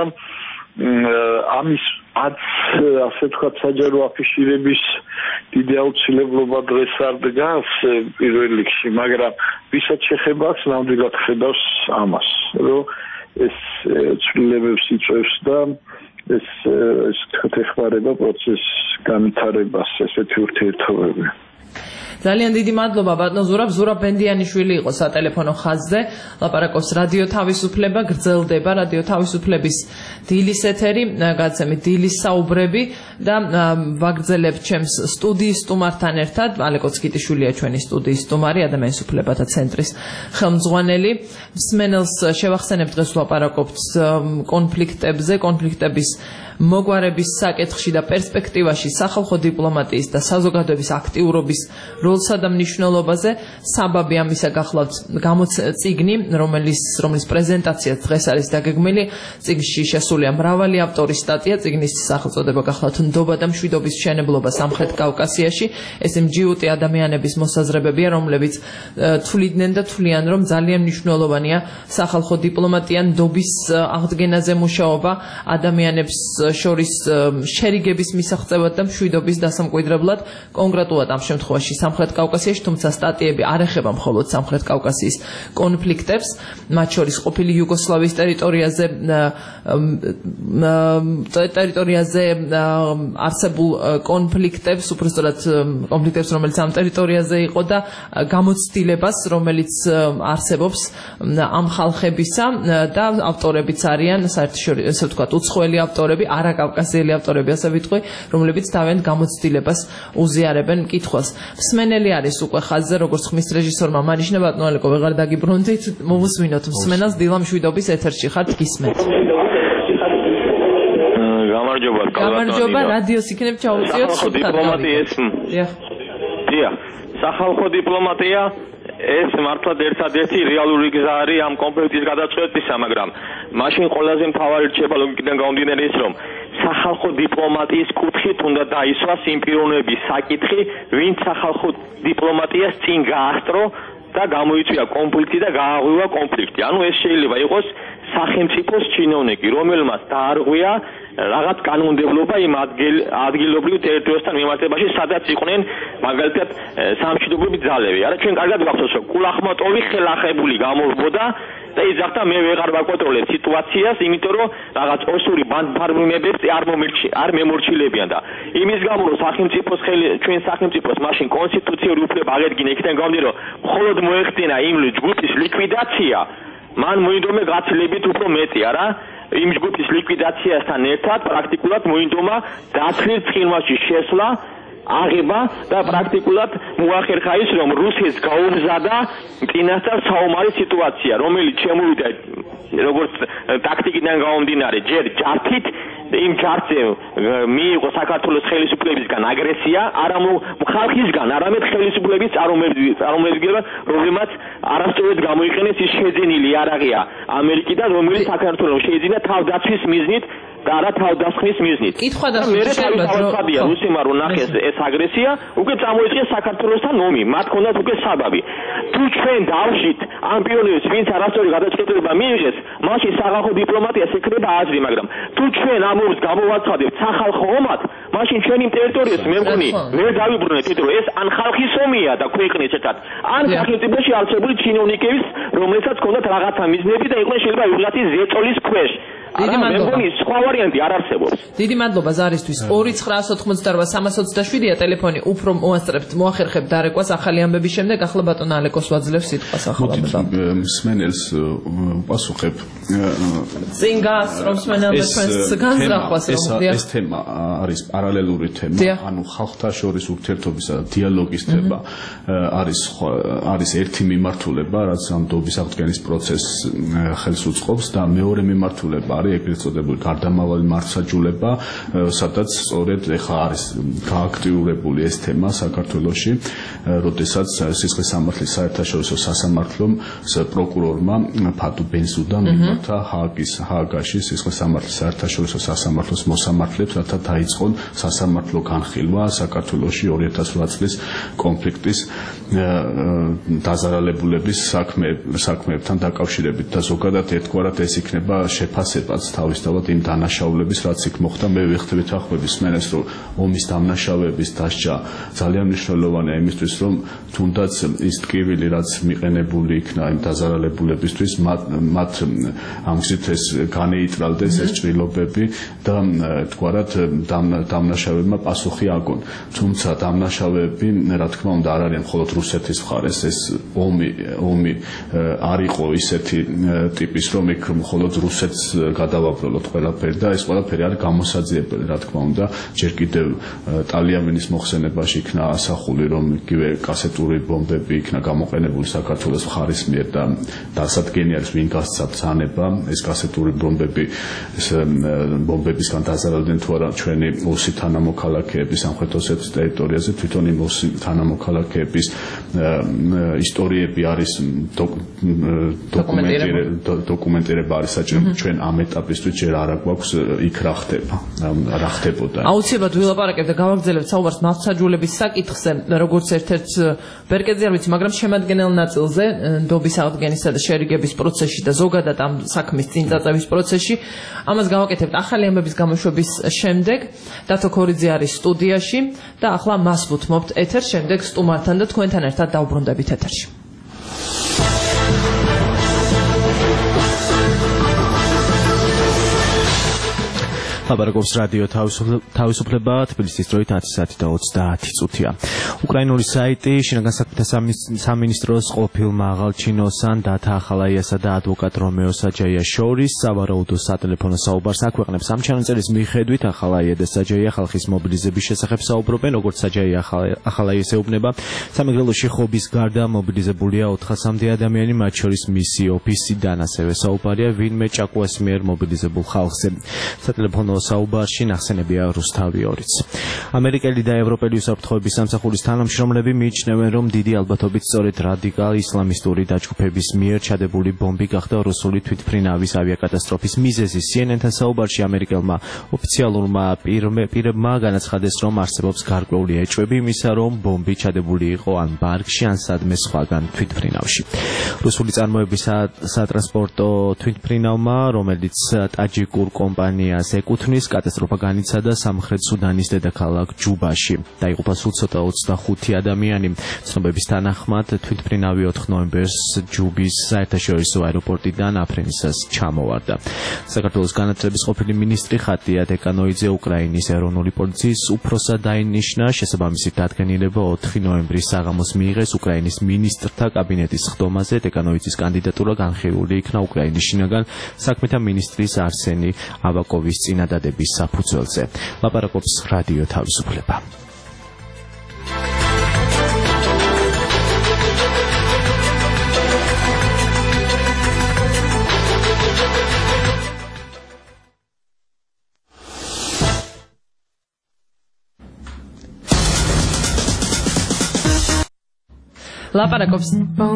ამის აც ასე ვთქვათ საჯარო აფიშირების დიდი აუცილებლობა დღეს არ დგას პირველ რიგში, მაგრამ ვისაც შეხება აქვს ნამდვილად ხედავს ამას, რომ ეს ცვლილებებს იწვევს და ეს ეს ეხმარება პროცესის განვითარებას, ესეთი ურთიერთობები. ძალიან დიდი მადლობა ბატონო ზურაბ. ზურაბ ბენდიანიშვილი იყო სატელეფონო ხაზზე, ლაპარაკობს რადიო თავისუფლება, გრძელდება რადიო თავისუფლების დილის ეთერი, გადაცემით დილის საუბრები და ვაგრძელებთ ჩემს სტუდიის სტუმართან ერთად. ალეკო ცკიტიშვილია ჩვენი სტუდიის სტუმარი, ადამიანის უფლებათა ცენტრის ხელმძღვანელი. მსმენელს შევახსენებთ, დღეს ვლაპარაკობთ კონფლიქტებზე, კონფლიქტების მოგვარების საკითხში და პერსპექტივაში სახალხო დიპლომატიის და საზოგადოების აქტიურობის როლსა და მნიშვნელობაზე. საბაბი ამისა გახლავთ გამოციგნი, რომელიც რომლის პრეზენტაციაც დღეს არის დაგეგმილი. წიგნში შესულია მრავალი ავტორის სტატია, წიგნის სახელწოდება გახლავთ ნდობა და მშვიდობის მშენებლობა სამხრეთ კავკასიაში. ეს მჯიუტი ადამიანების მოსაზრებებია, რომლებიც თვლიდნენ და თვლიან, რომ ძალიან მნიშვნელოვანია სახალხო დიპლომატია, ნდობის აღდგენაზე მუშაობა, ადამიანებს შორის შერიგების მისაღწევად და მშვიდობის დასამკვიდრებლად, კონკრეტულად ამ შემთხვევაში სამხრეთ კავკასიაში, თუმცა სტატიები არ ეხება მხოლოდ სამხრეთ კავკასიის კონფლიქტებს, მათ შორის ყოფილი იუგოსლავიის ტერიტორიაზე ტერიტორიაზე არსებულ კონფლიქტებს, უბრალოდ კონფლიქტებს, რომელიც ამ ტერიტორიაზე იყო და გამოცდილებას, რომელიც არსებობს ამ ხალხებისა და ავტორებიც არიან, საერთაშორისო ესე ვთქვათ, უცხოელი ავტორები, არაკავკასიელი ავტორები, ასე ვიტყვი, რომლებიც თავიანთ გამოცდილებას უზიარებენ მკითხველს. მსმენელი არის უკვე ხაზზე, როგორც ხმის რეჟისორმა მარიშნა ბატონალეკო ვეღარ დაგიბრუნდით, მოვუსმინოთ მსმენელს დილა მშვიდობის ეთერში ხართ, გისმენთ. გამარჯობა, გამარჯობა, რადიოს იქნებ ჩაუწიოთ სუფთად. დიახ, სახალხო დიპლომატია ეს მართლად ერთადერთი რეალური გზა არის ამ კონფლიქტის გადაწყვეტისა, მაგრამ მაშინ ყველაზე მთავარი რჩება ლოგიკიდან გამომდინარე ის, რომ სახალხო დიპლომატიის კუთხით უნდა დაისვას იმ პიროვნების საკითხი, ვინც სახალხო დიპლომატიას წინ გაასწრო და გამოიწვია კონფლიქტი და გააღვივა კონფლიქტი. ანუ ეს შეიძლება იყოს სახელმწიფოს ჩინოვნიკი, რომელმაც დაარღვია რაღაც კანონმდებლობა იმ ადგილობრივ ტერიტორიასთან მიმართებაში, სადაც იყვნენ მაგალითად სამშვიდობოები ძალები. არა, ჩვენ კარგად გვახსოვს, რომ კულახმატოვი ხელახებული გამოვბოდა და იძახდა მე ვეღარ ვაკონტროლებ სიტუაციას, იმიტომ რომ რაღაც ოსური ბანდფარმებებს არ მომერჩი არ მემორჩილებიან და იმის გამო რომ სახელმწიფოს ხელი ჩვენ სახელმწიფოს მაშინ კონსტიტუციური უფლება აღედგინა, იქიდან გამომდინარე, რომ მხოლოდ მოეხდინა იმ ჯგუფის ლიკვიდაცია, მან მოინდომა გაცილებით უფრო მეტი, არა? იმ ჯგუფის ლიკვიდაციასთან ერთად პრაქტიკულად მოინდომა დათვლილ ცხინვალში შესვლა აღება და პრაქტიკულად მოახერხა ის რომ რუსეთს გაუმზადა წინასწარ საომარი სიტუაცია რომელიც შემოვიდა როგორც ტაქტიკიდან გამომდინარე ჯერ ჯართით იმ ჯართზე მიიღო საქართველოს ხელისუფლებისგან აგრესია არა ხალხისგან არამედ ხელისუფლების წარმომადგენლებმა რომლებმაც არასწორად გამოიყენეს ის შეძენილი იარაღია ამერიკიდან რომელიც საქართველოს შეიძინა თავდაცვის მიზნით და არა თავდასხმის მიზნით. კითხვა და მე თავისთავადია რუსებმა რომ ნახეს ეს აგრესია, უკვე წამოიწყეს საქართველოსთან ომი, მათ ჰქონდათ უკვე საბაბი. თუ ჩვენ დავშით ამ პიონერებს, ვინც არასწორი გადაწყვეტილება მიიღეს, მაშინ სახალხო დიპლომატია შექმნება აზრი, მაგრამ თუ ჩვენ ამ ომს გამოვაცხადებთ სახალხო ომად, მაშინ ჩვენ იმ ტერიტორიას მე მგონი ვერ დავიბრუნეთ, იმიტომ რომ ეს ან ხალხის ომია და ქვეყნის ერთად, ან სახელმწიფოში არსებული ჩინოვნიკების, რომელსაც ჰქონდათ რაღაცა მიზნები და იყვნენ შეიძლება ვიღაცის ზეწოლის ქვეშ. დიდი მადლობა. სხვა ვარიანტი არ არსებობს. დიდი მადლობა ზარისთვის. ორი ცხრა ოთხმოცდაოთხ სამას ოცდაშვიდია ტელეფონი. უფრო მოასწრებთ, მოახერხებთ დარეკვას ახალი ამბების შემდეგ. ახლა ბატონ ალეკოს ვაძლევს სიტყვას ახლა. მსმენელს პასუხებ. წინ გას რომ მსმენელმა ჩვენს განზრახვას რომ ეს თემა არის პარალელური თემა, ანუ ხალხთა შორის ურთიერთობისა და დიალოგის თემა არის არის ერთი მიმართულება, რაც ამ დობის აღდგენის პროცესს ხელს უწყობს და მეორე მიმართულება ეგრეთ წოდებული გარდამავალი მართლმსაჯულება, სადაც სწორედ ეხა არის გააქტიურებული ეს თემა საქართველოში, როდესაც სისხლის სამართლის საერთაშორისო სასამართლომ პროკურორმა ფატუ ბენზუდამ მიმართა ჰააგის ჰააგაში სისხლის სამართლის საერთაშორისო სასამართლოს მოსამართლებს, რათა დაიწყონ სასამართლო განხილვა საქართველოში ორი ათას ოთხ წლის კონფლიქტის დაზარალებულების საქმეებთან დაკავშირებით და ზოგადად ერთგვარად ეს იქნება შეფასება თავისთავად იმ დანაშაულების რაც იქ მოხდა მე ვიხდებით ახმების მენეს რომ ომის დამნაშავეების დასჯა ძალიან მნიშვნელოვანია იმისთვის რომ თუნდაც ის ტკივილი რაც მიყენებული იქნა იმ დაზარალებულებისთვის მათ ამგზით ეს განეიტრალდეს ეს ჭრილობები და თქვათ დამნაშავეებმა პასუხი აგონ თუმცა დამნაშავეები რა თქმა უნდა არ არიან მხოლოდ რუსეთის მხარეს ეს ომი ომი არ იყო ისეთი ტიპის რომ იქ მხოლოდ რუსეთს გადავაბრალოთ ყველაფერი და ეს ყველაფერი არის გამოსაძიებელი რა თქმა უნდა ჯერ კიდევ ტალიანის მოხსენებაში იქნა ასახული რომ იგივე კასეტური ბომბები იქნა გამოყენებული საქართველოს მხარის მიერ და დასადგენი არის ვინ გასცა ბრძანება ეს კასეტური ბომბები ეს ბომბებისგან დაზარალდნენ თუ არა ჩვენი ოსი თანამოქალაქეები სამხრეთ ოსეთის ტერიტორიაზე თვითონ იმ ოსი თანამოქალაქეების ისტორიები არის დოკუმენტირება არის საჭირო ჩვენ ამ ეტაპისთვის ჯერ არ აქვს იქ რა ხდება რა ხდებოდა აუცილებლად ვილაპარაკებთ და გავაგრძელებთ საუბარს მართლმსაჯულების საკითხზე როგორც ერთ-ერთ ბერკეზე არ ვიცი მაგრამ შემადგენელ ნაწილზე დობის აღდგენისა და შერიგების პროცესში და ზოგადად ამ საქმის წინწაწევის პროცესში ამას გავაკეთებთ ახალი ამბების გამოშვების შემდეგ დათო ქორიძე არის სტუდიაში და ახლა მას ვუთმობთ ეთერს შემდეგ სტუმართან და თქვენთან ერთად დავბრუნდებით ეთერში ლაპარაკობს რადიო თავისუფლება თბილისის დროით ათი საათი და ოცდაათი წუთია. უკრაინული საიტი შინაგან საქმეთა სამინისტროს ყოფილ მაღალჩინოსან დათა ახალაიასა და ადვოკატ რომეო საჯაია შორის სავარაუდო სატელეფონო საუბარს აქვეყნებს. ამ ჩანაწერის მიხედვით ახალაია და საჯაია ხალხის მობილიზების შესახებ საუბრობენ, როგორც საჯაია ახალაიას ეუბნება. სამეგრელოში ხობის გარდა მობილიზებულია ოთხასამდე ადამიანი, მათ შორის მისი ოფისიდან ასევე საუბარია ვინმე ჭაკუას მიერ მობილიზებულ ხალხზე. სატელეფონო საუბარში ნახსენებია რუსთავი ორიც. ამერიკელი და ევროპელი უსაფრთხოების სამსახურის თანამშრომლები მიიჩნევენ, რომ დიდი ალბათობით სწორედ რადიკალ ისლამისტური დაჯგუფების მიერ ჩადებული ბომბი გახდა რუსული თვითმფრინავის ავიაკატასტროფის მიზეზი. C N N-თან საუბარში ამერიკელმა ოფიციალურმა პირებმა განაცხადეს, რომ არსებობს გარკვეული ეჭვები იმისა, რომ ბომბი ჩადებული იყო ან ბარგში, ან სადმე სხვაგან თვითმფრინავში. რუსული წარმოების სატრანსპორტო თვითმფრინავმა, რომელიც ტაჯიკურ კომპანიას ეკუთვნის უთმის, კატასტროფა განიცადა სამხრეთ სუდანის დედაქალაქ ჯუბაში. დაიღუპა სულ ცოტა ოცდახუთი ადამიანი. ცნობების თანახმად თვითმფრინავი ოთხ ნოემბერს ჯუბის საერთაშორისო აეროპორტიდან აფრენისას ჩამოვარდა. საქართველოს განათლების ყოფილი მინისტრი ხატია დეკანოიძე უკრაინის ეროვნული პოლიციის უფროსად დაინიშნა. შესაბამისი დადგენილება ოთხი ნოემბრის საღამოს მიიღეს უკრაინის მინისტრთა კაბინეტის ხდომაზე. დეკანოიძის კანდიდატურა განხილული იქნა უკრაინის შინაგან საქმეთა მინისტრის არსენი ავაკოვის წინადადების საფუძველზე. ლაპარაკობს რადიო თავისუფლება. ლაპარაკობს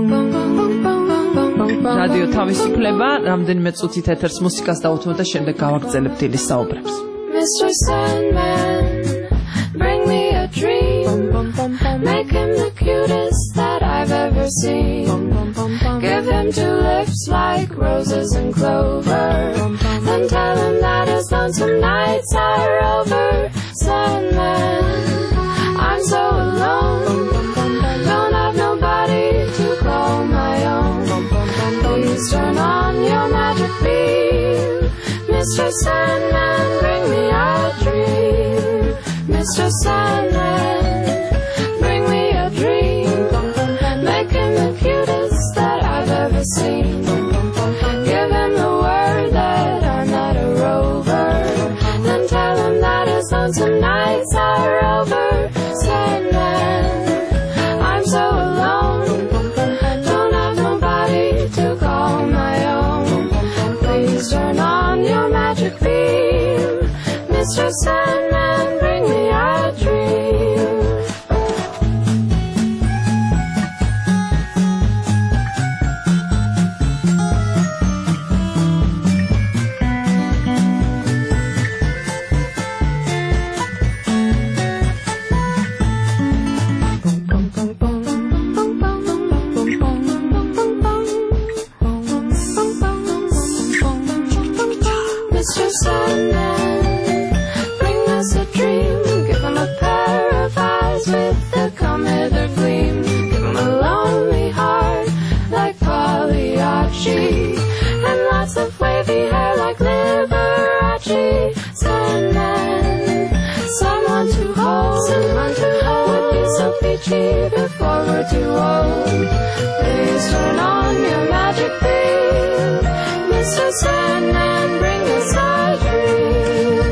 რადიო თავისუფლება, რამდენიმე წუთით ეთერს მუსიკას დავუთმოთ და შემდეგ გავაგრძელებთ დილის საუბრებს. Mister Sandman, bring me a dream. Make him the cutest that I've ever seen. Give him two lips like roses and clover. Then tell him that his lonesome nights are over. Sandman, I'm so alone. Don't have nobody to call my own. Please turn on your magic beam. Mister Sandman, bring me a dream. Mister Sandman, bring me a dream. Make him the cutest that I've ever seen. Give him the word that I'm not a rover. Then tell him that his lonesome nights are over. Sandman, I'm so alone. Don't have nobody to call my own. Please turn on your magic beam. Mister Sandman, bring me a dream. Mister Sandman, bring us a dream. Give him a pair of eyes with a come-hither gleam. Give him a lonely heart like Pagliacci, and lots of wavy hair like Liberace. Sandman, someone to hold, someone to hold would be so peachy before we're too old. Please turn on your magic beam. Mister Sandman, bring us a dream.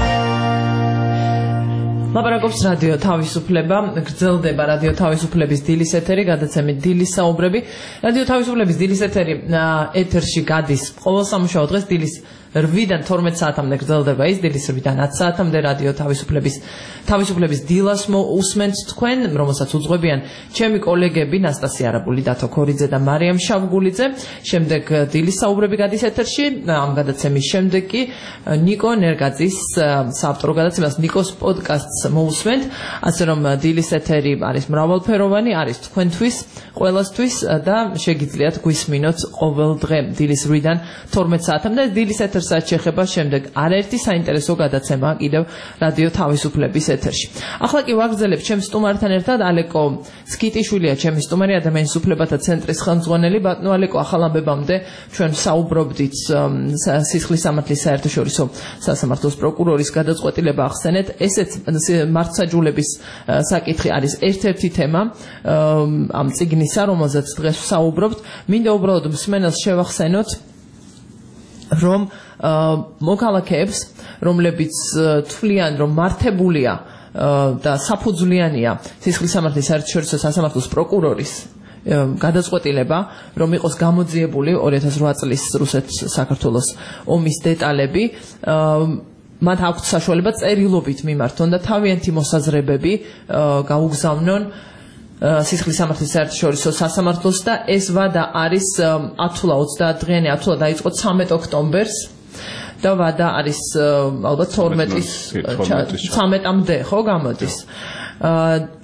ლაპარაკობს რადიო თავისუფლება, გრძელდება რადიო თავისუფლების დილის ეთერი, გადაცემით დილის საუბრები. რადიო თავისუფლების დილის ეთერი ეთერში გადის ყოველ სამუშაო დღეს დილის რვიდან თორმეტ საათამდე გრძელდება ის, დილის რვიდან ათი საათამდე რადიო თავისუფლების თავისუფლების დილას უსმენთ თქვენ, რომელსაც უძღვებიან ჩემი კოლეგები ნასტასია არაბული, დათო ქორიძე და მარიამ შავგულიძე. შემდეგ დილის საუბრები გადის ეთერში, ამ გადაცემის შემდეგ კი ნიკო ნერგაძის საავტორო გადაცემას ნიკოს პოდკასტს მოусმენთ, ასე რომ დილის ეთერი არის მრავალფეროვანი, არის თქვენთვის, ყველასთვის და შეგიძლიათ გვისმინოთ ყოველ დღე დილის რვიდან თორმეტ საათამდე. დილის ეთერსაც შეხება შემდეგ არაერთი საინტერესო გადაცემა კიდევ რადიო თავისუფლების ეთერში. ახლა კი ვაგრძელებ ჩემს სტუმართან ერთად ალეკო სკიტიშვილია, ჩემი სტუმარი, ადამიანის უფლებათა ცენტრის ხელმძღვანელი. ბატონო ალეკო, ახალ ამბებამდე ჩვენ საუბრობდით სისხლის სამართლის საერთაშორისო სასამართლოს პროკურორის გადაწყვეტილება ახსენეთ. ესეც მართლმსაჯულების საკითხი არის ერთ-ერთი თემა ამ წიგნისა, რომელზეც დღეს ვსაუბრობთ. მინდა უბრალოდ მსმენელს შევახსენოთ, რომ მოქალაქეებს, რომლებიც თვლიან, რომ მართებულია და საფუძვლიანია სისხლის სამართლის საერთაშორისო სასამართლოს პროკურორის გადაწყვეტილება, რომ იყოს გამოძიებული ორი ათას რვა წლის რუსეთ-საქართველოს ომის დეტალები, მათ აქვთ საშუალება წერილობით მიმართონ და თავიანთი მოსაზრებები გაუგზავნონ სისხლის სამართლის საერთაშორისო სასამართლოს და ეს ვადა არის ათვლა ოცდაათ დღიანი ათვლა დაიწყო ცამეტ ოქტომბერს და ვადა არის ალბათ თორმეტის ცამეტამდე ხო გამოდის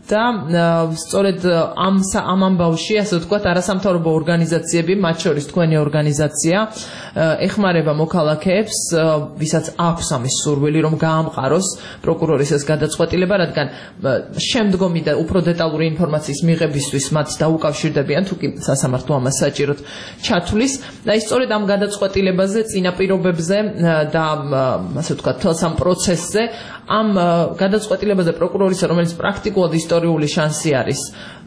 და სწორედ ამ ამ ამბავში, ასე ვთქვათ, არასამთავრობო ორგანიზაციები, მათ შორის თქვენი ორგანიზაცია, ეხმარება მოქალაქეებს, ვისაც აქვს ამის სურვილი, რომ გაამყაროს პროკურორის ეს გადაწყვეტილება, რადგან შემდგომი და უფრო დეტალური ინფორმაციის მიღებისთვის მათ დაუკავშირდებიან, თუ კი სასამართლო ამას საჭიროდ ჩათვლის. და ის სწორედ ამ გადაწყვეტილებაზე, წინაპირობებზე და ასე ვთქვათ, თელს ამ პროცესზე, ამ გადაწყვეტილებაზე პროკურორისა, რომელიც პრაქტიკულად ისტორიული შანსი არის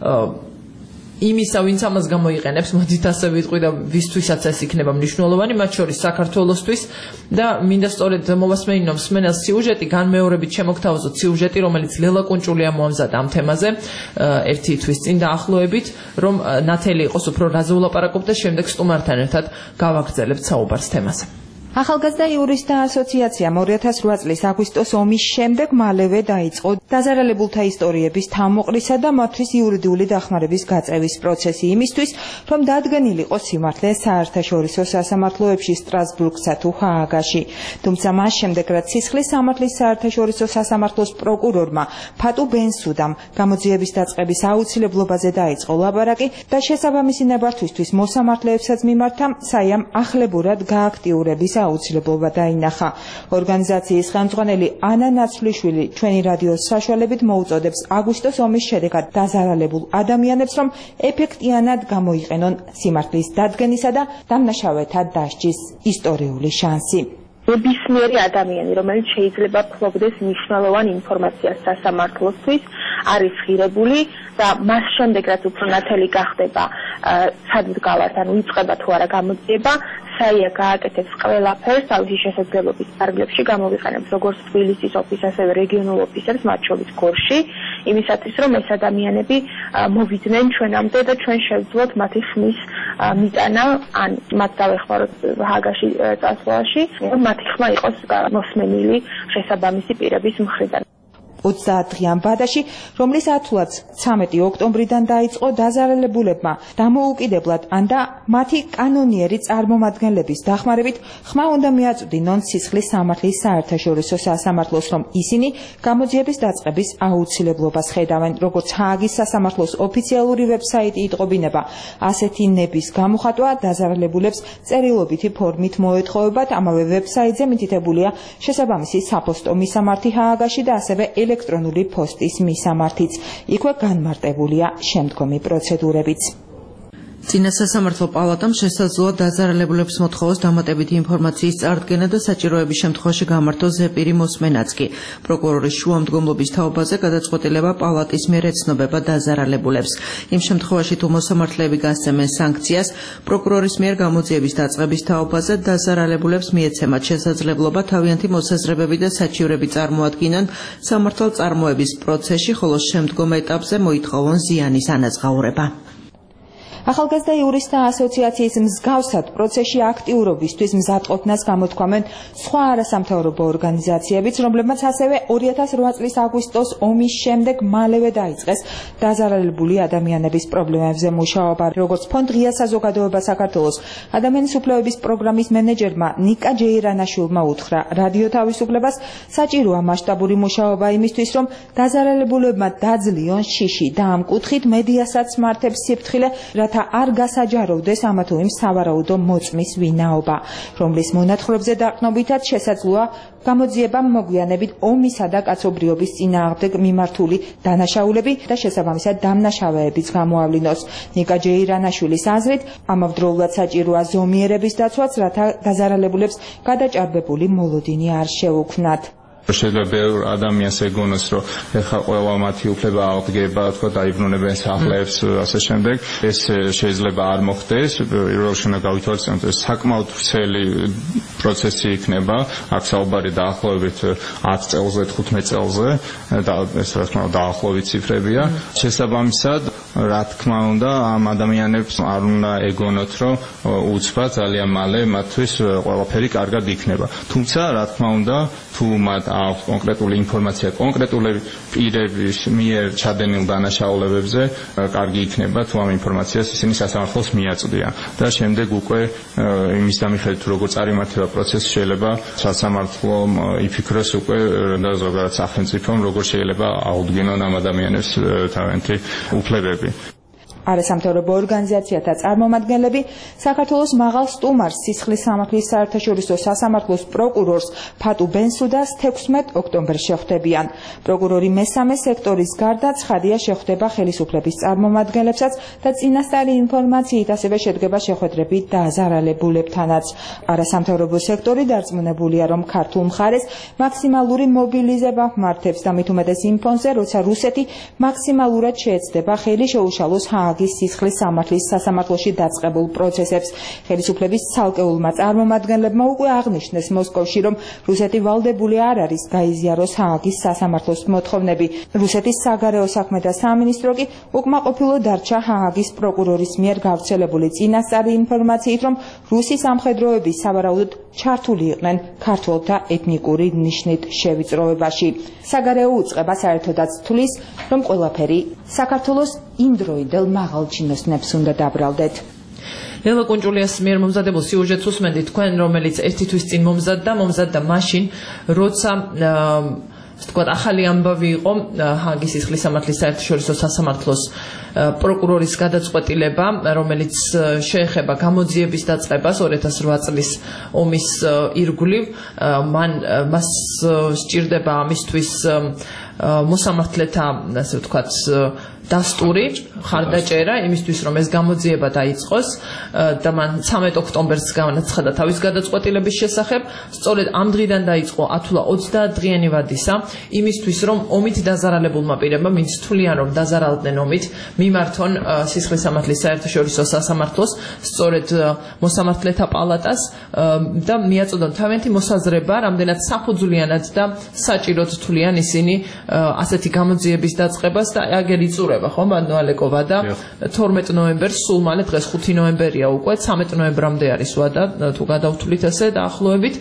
იმისა, ვინც ამას გამოიყენებს, მოდით ასე ვიტყვი და ვისთვისაც ეს იქნება მნიშვნელოვანი, მათ შორის საქართველოსთვის და მინდა სწორედ მოვასმენინო მსმენელს სიუჟეტი, განმეორებით შემოგთავაზოთ სიუჟეტი, რომელიც ლელა კუნჭულია მოამზადა ამ თემაზე ერთი თვის წინ დაახლოებით, რომ ნათელი იყოს უფრო რაზე ვლაპარაკობ და შემდეგ სტუმართან ერთად გავაგრძელებთ საუბარს თემაზე. ახალგაზრდა იურისტთა ასოციაციამ ორი ათას რვა წლის აგვისტოს ომის შემდეგ მალევე დაიწყო დაზარალებულთა ისტორიების თავმოყრისა და მათთვის იურიდიული დახმარების გაწევის პროცესი იმისთვის, რომ დადგენილიყო სიმართლე საერთაშორისო სასამართლოებში სტრასბურგსა თუ ჰააგაში. თუმცა მას შემდეგ, რაც სისხლის სამართლის საერთაშორისო სასამართლოს პროკურორმა ფატუ ბენსუდამ გამოძიების დაწყების აუცილებლობაზე დაიწყო ლაპარაკი და შესაბამისი ნებართვისთვის მოსამართლეებსაც მიმართა საიამ ახლებურად გააქტიურების აუცილებლობა დაინახა. ორგანიზაციის ხელმძღვანელი ანა ნაცვლიშვილი ჩვენი რადიოს საშუალებით მოუწოდებს აგვისტოს ომის შედეგად დაზარალებულ ადამიანებს, რომ ეფექტიანად გამოიყენონ სიმართლის დადგენისა და დამნაშავეთა დასჯის ისტორიული შანსი. ნებისმიერი ადამიანი, რომელიც შეიძლება ფლობდეს მნიშვნელოვან ინფორმაციას სასამართლოსთვის, არის ღირებული და მას შემდეგ, რაც უფრო ნათელი გახდება სადღალათ, ანუ იწყება თუ არა გამოძიება, საია გააკეთებს ყველაფერს თავისი შესაძლებლობის ფარგლებში, გამოვიყენებს როგორც თბილისის ოფისს, ასევე რეგიონულ ოფისებს, მათ შორის გორში, იმისათვის, რომ ეს ადამიანები მოვიდნენ ჩვენამდე და ჩვენ შევძლოთ მათი ხმის მიტანა, ან მათ დავეხმაროთ ჰააგაში წასვლაში, რომ მათი ხმა იყოს მოსმენილი შესაბამისი პირების მხრიდან. ოცდაათდღიან ვადაში, რომლის ათვლაც ცამეტი ოქტომბრიდან დაიწყო დაზარალებულებმა დამოუკიდებლად ან და მათი კანონიერი წარმომადგენლების დახმარებით ხმა უნდა მიაწვდინონ სისხლის სამართლის საერთაშორისო სასამართლოს, რომ ისინი გამოძიების დაწყების აუცილებლობას ხედავენ, როგორც ჰააგის სასამართლოს ოფიციალური ვებსაიტი იტყობინება. ასეთი ნების გამოხატვა დაზარალებულებს წერილობითი ფორმით მოეთხოვებათ. ამავე ვებსაიტზე მითითებულია შესაბამისი საფოსტო მისამართი ჰააგაში და ასევე ელექტრონული პოსტის მისამართიც. იქვე განმარტებულია შემდგომი პროცედურებიც. წინა სასამართლო პალატამ შესაძლოა დაზარალებულებს მოთხოვოს დამატებითი ინფორმაციის წარდგენა და საჭიროების შემთხვევაში გამართოს ზეპირი მოსმენაც კი. პროკურორის შუამდგომლობის თაობაზე გადაწყვეტილება პალატის მიერ ეცნობება დაზარალებულებს. იმ შემთხვევაში, თუ მოსამართლეები გასცემენ სანქციას, პროკურორის მიერ გამოძიების დაწყების თაობაზე დაზარალებულებს მიეცემათ შესაძლებლობა თავიანთი მოსაზრებები და საჩივრები წარმოადგინონ სამართალწარმოების პროცესში, ხოლო შემდგომ ეტაპზე მოითხოვონ ზიანის ანაზღაურება. ახალგაზრდა იურისტთა ასოციაციის მსგავსად პროცესში აქტიურობისთვის მზადყოფნას გამოთქვამენ სხვა არასამთავრობო ორგანიზაციებიც, რომლებმაც ასევე ორი ათას რვა წლის აგვისტოს ომის შემდეგ მალევე დაიწყეს დაზარალებული ადამიანების პრობლემებზე მუშაობა, როგორც ფონდ ღია საზოგადოება საქართველოს ადამიანის უფლებების პროგრამის მენეჯერმა ნიკა ჯეირანაშვილმა უთხრა რადიო თავისუფლებას, საჭიროა მასშტაბური მუშაობა იმისთვის, რომ დაზარალებულებმა დაძლიონ შიში და ამ კუთხით მედიასაც მართებს სიფრთხილე, არ გასაჯაროვდეს ამა თუ იმ სავარაუდო მოწმის ვინაობა, რომლის მონათხრობზე დაყრდნობითაც შესაძლოა გამოძიებამ მოგვიანებით ომისა და კაცობრიობის წინააღმდეგ მიმართული დანაშაულები და შესაბამისად დამნაშავეებიც გამოავლინოს. ნიკა ჯეირანაშვილის აზრით, ამავდროულად საჭიროა ზომიერების დაცვაც, რათა დაზარალებულებს გადაჭარბებული მოლოდინი არ შეუქმნათ. შეიძლება ბევრ ადამიანს ეგონოს, რომ ეხლა ყველა მათი უფლება აღდგება, თქვა დაიბრუნებენ სახლებს, ასე შემდეგ. ეს შეიძლება არ მოხდეს. პირველ რიგში უნდა გავითვალისწინოთ, ეს საკმაოდ ვრცელი პროცესი იქნება. აქ საუბარი დაახლოებით ათ წელზე, თხუთმეტ წელზე და ეს რა თქმა უნდა დაახლოებით ციფრებია. შესაბამისად, რა თქმა უნდა ამ ადამიანებს არ უნდა ეგონოთ რომ უცბად ძალიან მალე მათთვის ყველაფერი კარგად იქნება თუმცა რა თქმა უნდა თუ მათ აქვს კონკრეტული ინფორმაცია კონკრეტული პირების მიერ ჩადენილ დანაშაულებებზე კარგი იქნება თუ ამ ინფორმაციას ისინი სასამართლოს მიაწვდიან და შემდეგ უკვე იმის დამიხედვით როგორ წარიმართება პროცესი შეიძლება სასამართლომ იფიქროს უკვე და ზოგადად სახელმწიფომ როგორ შეიძლება აუდგინონ ამ ადამიანებს თავიანთი უფლებები არასამთავრობო ორგანიზაციათა წარმომადგენლები საქართველოს მაღალ სტუმარს სისხლის სამართლის საერთაშორისო სასამართლოს პროკურორს ფატუ ბენსუდას თექვსმეტ ოქტომბერს შეხვდებიან. პროკურორი მესამე სექტორის გარდა ცხადია შეხვდება ხელისუფლების წარმომადგენლებსაც და წინასწარი ინფორმაციით ასევე შედგება შეხვედრები დაზარალებულებთანაც. არასამთავრობო სექტორი დარწმუნებულია, რომ ქართულ მხარეს მაქსიმალური მობილიზება მართებს და მით უმეტეს იმ ფონზე, როცა რუსეთი მაქსიმალურად შეეცდება ხელი შეუშალოს ჰააგის სისხლის სამართლის სასამართლოში დაწყებულ პროცესებს. ხელისუფლების ცალკეულმა წარმომადგენლებმა უკვე აღნიშნეს მოსკოვში, რომ რუსეთი ვალდებული არ არის გაიზიაროს ჰააგის სასამართლოს მოთხოვნები. რუსეთის საგარეო საქმეთა სამინისტრო კი უკმაყოფილო დარჩა ჰააგის პროკურორის მიერ გავრცელებული წინასწარი ინფორმაციით, რომ რუსი სამხედროები სავარაუდოდ ჩართული იყვნენ ქართველთა ეთნიკური ნიშნით შევიწროვებაში. საგარეო უწყება საერთოდაც თვლის, რომ ყველაფერი საქართველოს იმდროინდელ მაღალ ჩინოსნებს უნდა დაბრალდეთ. ლელა კუნჭულიას მიერ მომზადებულ სიუჟეტს უსმენთ თქვენ, რომელიც ერთი თვის წინ მომზადდა, მომზადდა მაშინ, როცა თქვათ ახალი ამბავი იყო ჰააგის სისხლის სამართლის საერთაშორისო სასამართლოს პროკურორის გადაწყვეტილება, რომელიც შეეხება გამოძიების დაწყებას ორი ათას რვა წლის ომის ირგვლივ. მან მას სჭირდება ამისთვის მოსამართლეთა, ასე ვთქვათ, დასტური, ხარდაჭერა იმისთვის, რომ ეს გამოძიება დაიწყოს და მან ცამეტ ოქტომბერს განაცხადა თავის გადაწყვეტილების შესახებ. სწორედ ამ დღიდან დაიწყო ათვლა ოცდაათდღიანი ვადისა იმისთვის, რომ ომით დაზარალებულმა პირებმა, ვინც თვლიან, რომ დაზარალდნენ ომით, მიმართონ სისხლის სამართლის საერთაშორისო სასამართლოს, სწორედ მოსამართლეთა პალატას და მიაწოდონ თავიანთი მოსაზრება, რამდენად საფუძვლიანად და საჭიროდ თვლიან ისინი ასეთი გამოძიების დაწყებას და აგერ იწურება ხომ ბანდო ალეკოვა და თორმეტ ნოემბერს სულ მალე დღეს ხუთი ნოემბერია უკვე ცამეტ ნოემბრამდე არის ვადა თუ გადავთვლით ესე დაახლოებით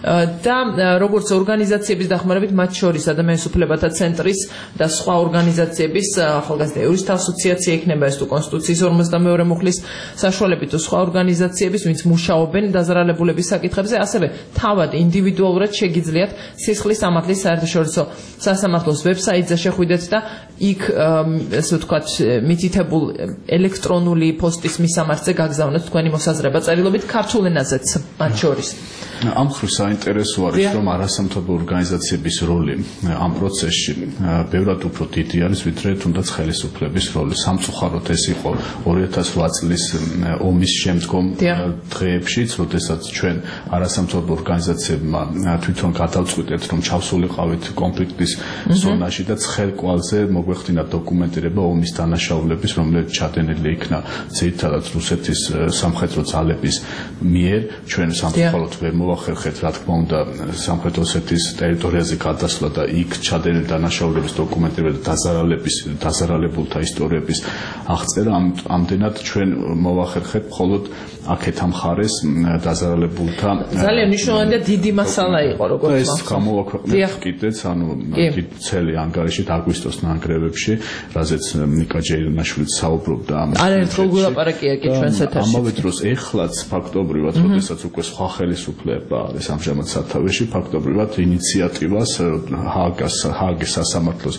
და როგორც ორგანიზაციების დახმარებით მათ შორის ადამიანის უფლებათა ცენტრის და სხვა ორგანიზაციების ახალგაზრდა იურისტთა ასოციაცია იქნება ეს თუ კონსტიტუციის ორმოცდამეორე მუხლის საშუალებით თუ სხვა ორგანიზაციების ვინც მუშაობენ დაზარალებულების საკითხებზე ასევე თავად ინდივიდუალურად შეგიძლიათ სისხლის სამართლის საერთაშორისო სასამართლოს ვებსაიტზე შეხვიდეთ და იქ ესე ვთქვათ მითითებულ ელექტრონული პოსტის მისამართზე გაგზავნოთ თქვენი მოსაზრება წერილობით ქართულ ენაზეც მათ შორის. ამ ხრივ საინტერესო არის რომ არასამთავრობო ორგანიზაციების როლი ამ პროცესში ბევრად უფრო დიდი არის ვიდრე თუნდაც ხელისუფლების როლი. სამწუხაროდ ეს იყო ორი ათას რვა წლის ომის შემდგომ დღეებშიც, როდესაც ჩვენ არასამთავრობო ორგანიზაციებმა თვითონ გადავწყვიტეთ რომ ჩავსულიყავით კონფლიქტის ზონაში და ცხელკვალზე მოგვეხდინა დოკუმენტირება ომის დანაშაულების, რომელიც ჩადენილი იქნა ძირითადად რუსეთის სამხედრო ძალების მიერ. ჩვენ სამწუხაროდ ვერ მოვახერხეთ რა თქმა უნდა სამხრეთ ოსეთის ტერიტორიაზე გადასვლა და იქ ჩადენილი დანაშაულების დოკუმენტირება და დაზარალების დაზარალებულთა ისტორიების აღწერა. ამდენად ჩვენ მოვახერხეთ მხოლოდ აქეთა მხარეს დაზარალებულთა ძალიან მნიშვნელოვანი და დიდი მასალა იყო როგორც ეს გამოვაქვეყნეთ კიდეც ანუ ცელი ანგარიშით აგვისტოს ნანგრევებში, რაზეც ნიკა ჯეირნაშვილი საუბრობდა ამ არაერთხელ გულაპარაკია კი ჩვენს ეთერში. ამავე დროს ეხლაც ფაქტობრივად, როდესაც უკვე სხვა ხელისუფლება არის ამჟამად სათავეში, ფაქტობრივად ინიციატივას ჰააგას ჰააგის სასამართლოს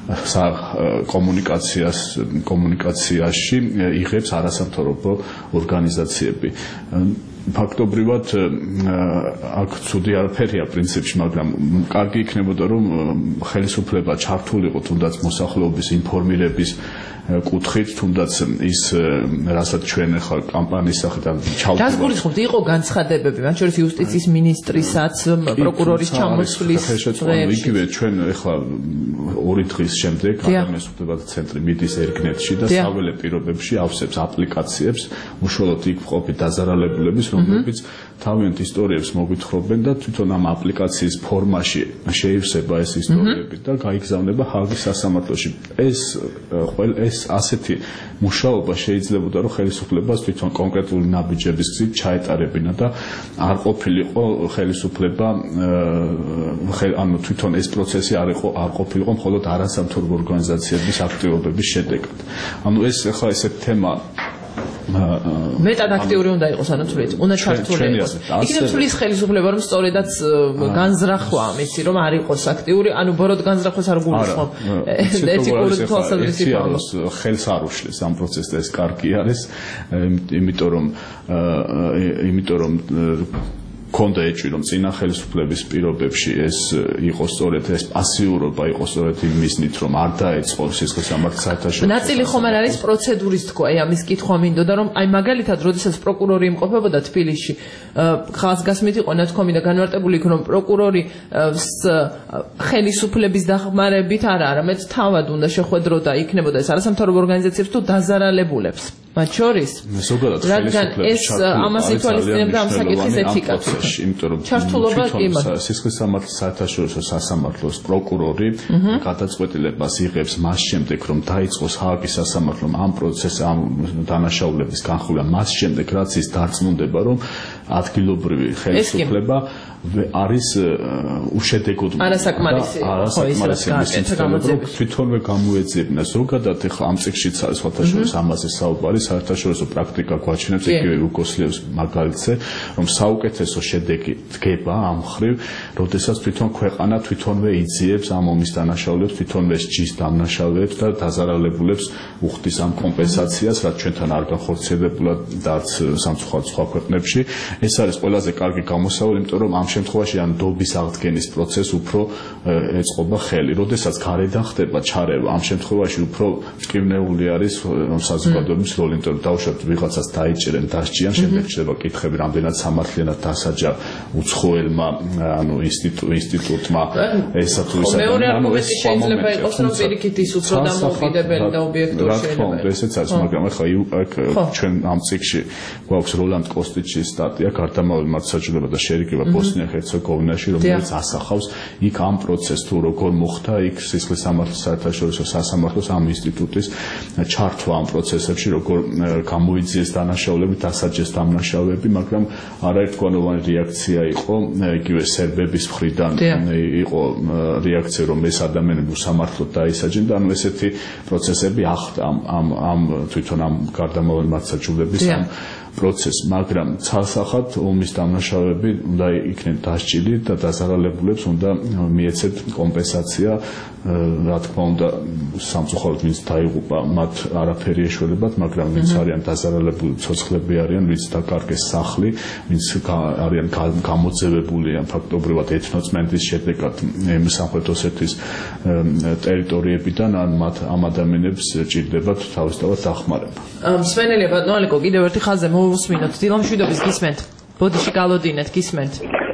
კომუნიკაციას კომუნიკაციაში იღებს არასამთავრობო ორგანიზაციები. ფაქტობრივად აქ ცუდი არაფერია პრინციპში, მაგრამ კარგი იქნებოდა რომ ხელისუფლება ჩართულიყო თუნდაც მოსახლეობის ინფორმირების კუთხით, თუნდაც ის რასაც ჩვენ ახლა კამპანიის სახელთან ჩავთვალეთ. დასგურისხმობთ იყო განცხადებები, მათ შორის იუსტიციის მინისტრისაც, პროკურორის ჩამოსვლის დღეებში. იგივე ჩვენ ახლა ორი დღის შემდეგ ადამიანის უფლებათა ცენტრი მიდის ერგნეტში და საველე პირობებში ავსებს აპლიკაციებს უშუალოდ იქ ყოფი დაზარალებულების, რომლებიც თავიანთ ისტორიებს მოგვითხრობენ და თვითონ ამ აპლიკაციის ფორმაში შეივსება ეს ისტორიები და გაიგზავნება ჰააგის სასამართლოში. ეს ყველ ეს ასეთი მუშაობა შეიძლებოდა რომ ხელისუფლებას თვითონ კონკრეტული ნაბიჯების გზით ჩაეტარებინა და არ ყოფილიყო ხელისუფლება ანუ თვითონ ეს პროცესი არ იყო არ ყოფილიყო მხოლოდ არასამთავრობო ორგანიზაციების აქტივობების შედეგად. ანუ ეს ახლა ესეთ თემა მეტად აქტიური უნდა იყოს, ანუ თვლით, უნდა ჩართული იყოს. იქნებ თulis ხელისუფლება რომ სწორედაც განზრახვა ამისი, რომ არ იყოს აქტიური, ანუ ბოროტ განზრახვას არ გულისხმობ. ეთიკური თვალსაზრისით ხელს არ უშლის ამ პროცესს და ეს კარგი არის, იმიტომ რომ იმიტომ რომ კონდა ეჭვი რომ წინა ხელისუფლების პირობებში ეს იყო სწორედ ეს პასიურობა იყო სწორედ იმ მიზნით რომ არ დაეწყო სისხლისამართლის საერთაშორისო ნაწილი ხომ არ არის პროცედურის თქო აი ამის კითხვა მინდოდა რომ აი მაგალითად როდესაც პროკურორი იმყოფებოდა თბილისში ხაზგასმით იყო ნათქვამი და განმარტებული იქ რომ პროკურორი ხელისუფლების დახმარებით არა არამედ თავად უნდა შეხვედროდა იქნებოდა ეს არასამთავრობო ორგანიზაციებს თუ დაზარალებულებს მათ შორის რადგან ეს ამას ითვალისწინებდა ამ საკითხის ეთიკაც იმიტომ რომ სისხლისამართლის საერთაშორისო სასამართლოს პროკურორი გადაწყვეტილებას იღებს მას შემდეგ რომ დაიწყოს ჰააგის სასამართლომ ამ პროცესს ამ დანაშაულების განხილვა მას შემდეგ რაც ის დარწმუნდება რომ ადგილობრივი ხელისუფლება არის უშედეგოდ არასაკმარისი თვითონვე გამოეძებნა ზოგადად ეხლა ამ წიგნშიც არის საერთაშორისო ამაზე საუბარი საერთაშორისო პრაქტიკა გვაჩვენებს იგივე უგოსლევს მაგალითზე რომ საუკეთესო შედეგი დგება ამ ხრივ როდესაც თვითონ ქვეყანა თვითონვე იძიებს ამ ომის დანაშაულებს თვითონვე სჯის დამნაშავეებს და დაზარალებულებს უხდის ამ კომპენსაციას რაც ჩვენთან არ განხორციელებულა დაც სამწუხაროდ სხვა ქვეყნებში ეს არის ყველაზე კარგი გამოსავალი იმიტომ რომ ამ შემთხვევაში ან დობის აღდგენის პროცესს უფრო ეწყობა ხელი როდესაც გარედან ხდება ჩარევა ამ შემთხვევაში უფრო მტკივნეული არის საზოგადოების როლი იმიტომ რომ დავუშვათ ვიღაცას დაიჭერენ დასჯიან შემდეგ შეიძლება კითხები რამდენად სამართლიანად დასაჯა უცხოელმა ანუ ინსტიტუტმა ესა თუ ისა ანუ ეს შეიძლება იყოს რომ პირიქით ის უფრო დამოუკიდებელი და ობიექტური შეიძლება ესეც არის მაგრამ ახლა ჩვენ ამ წიგნში გვაქვს როლანდ კოსტიჩის სტატია გარდამავალი მართლმსაჯულება და შერიგება ბოსნია-ჰერცეგოვინაში რომელიც ასახავს იქ ამ პროცესს თუ როგორ მოხდა იქ სისხლისამართლის საერთაშორისო სასამართლოს ამ ინსტიტუტის ჩართვა ამ პროცესებში როგორ გამოიძიეს დანაშაულები დასაჯეს დამნაშავეები მაგრამ არაერთგვაროვანი რეაქცია იყო იგივე სერბების მხრიდან იყო რეაქცია რომ ეს ადამიანები უსამართლოდ დაისაჯენ და ანუ ესეთი პროცესები ახდა ამ ამ ამ თვითონ ამ გარდამავალი მართლმსაჯულების ამ პროცესს მაგრამ ცალსახად ომის დამნაშავეები უნდა იქნեն დასჯილი და დაზარალებულებს უნდა მიეცეთ კომპენსაცია რა თქმა უნდა სამწუხაროდ ვინც დაიღუპა მათ არაფერი ეშველებათ მაგრამ ვინც არიან დაზარალებული ცოცხლები არიან ვინც დაკარგეს სახლი ვინც არიან გამოძევებული ან ფაქტობრივად ეთნოწმენდის შედეგად სამხრეთ ოსეთის ტერიტორიებიდან ან მათ ამ ადამიანებს ჭირდებათ თავისთავად დახმარება მსმენელია ბატონო ალეკო კიდევ ერთი ხაზზე მოვუსმინოთ დილამშვიდობის გისმენთ ბოდიში გალოდინეთ გისმენთ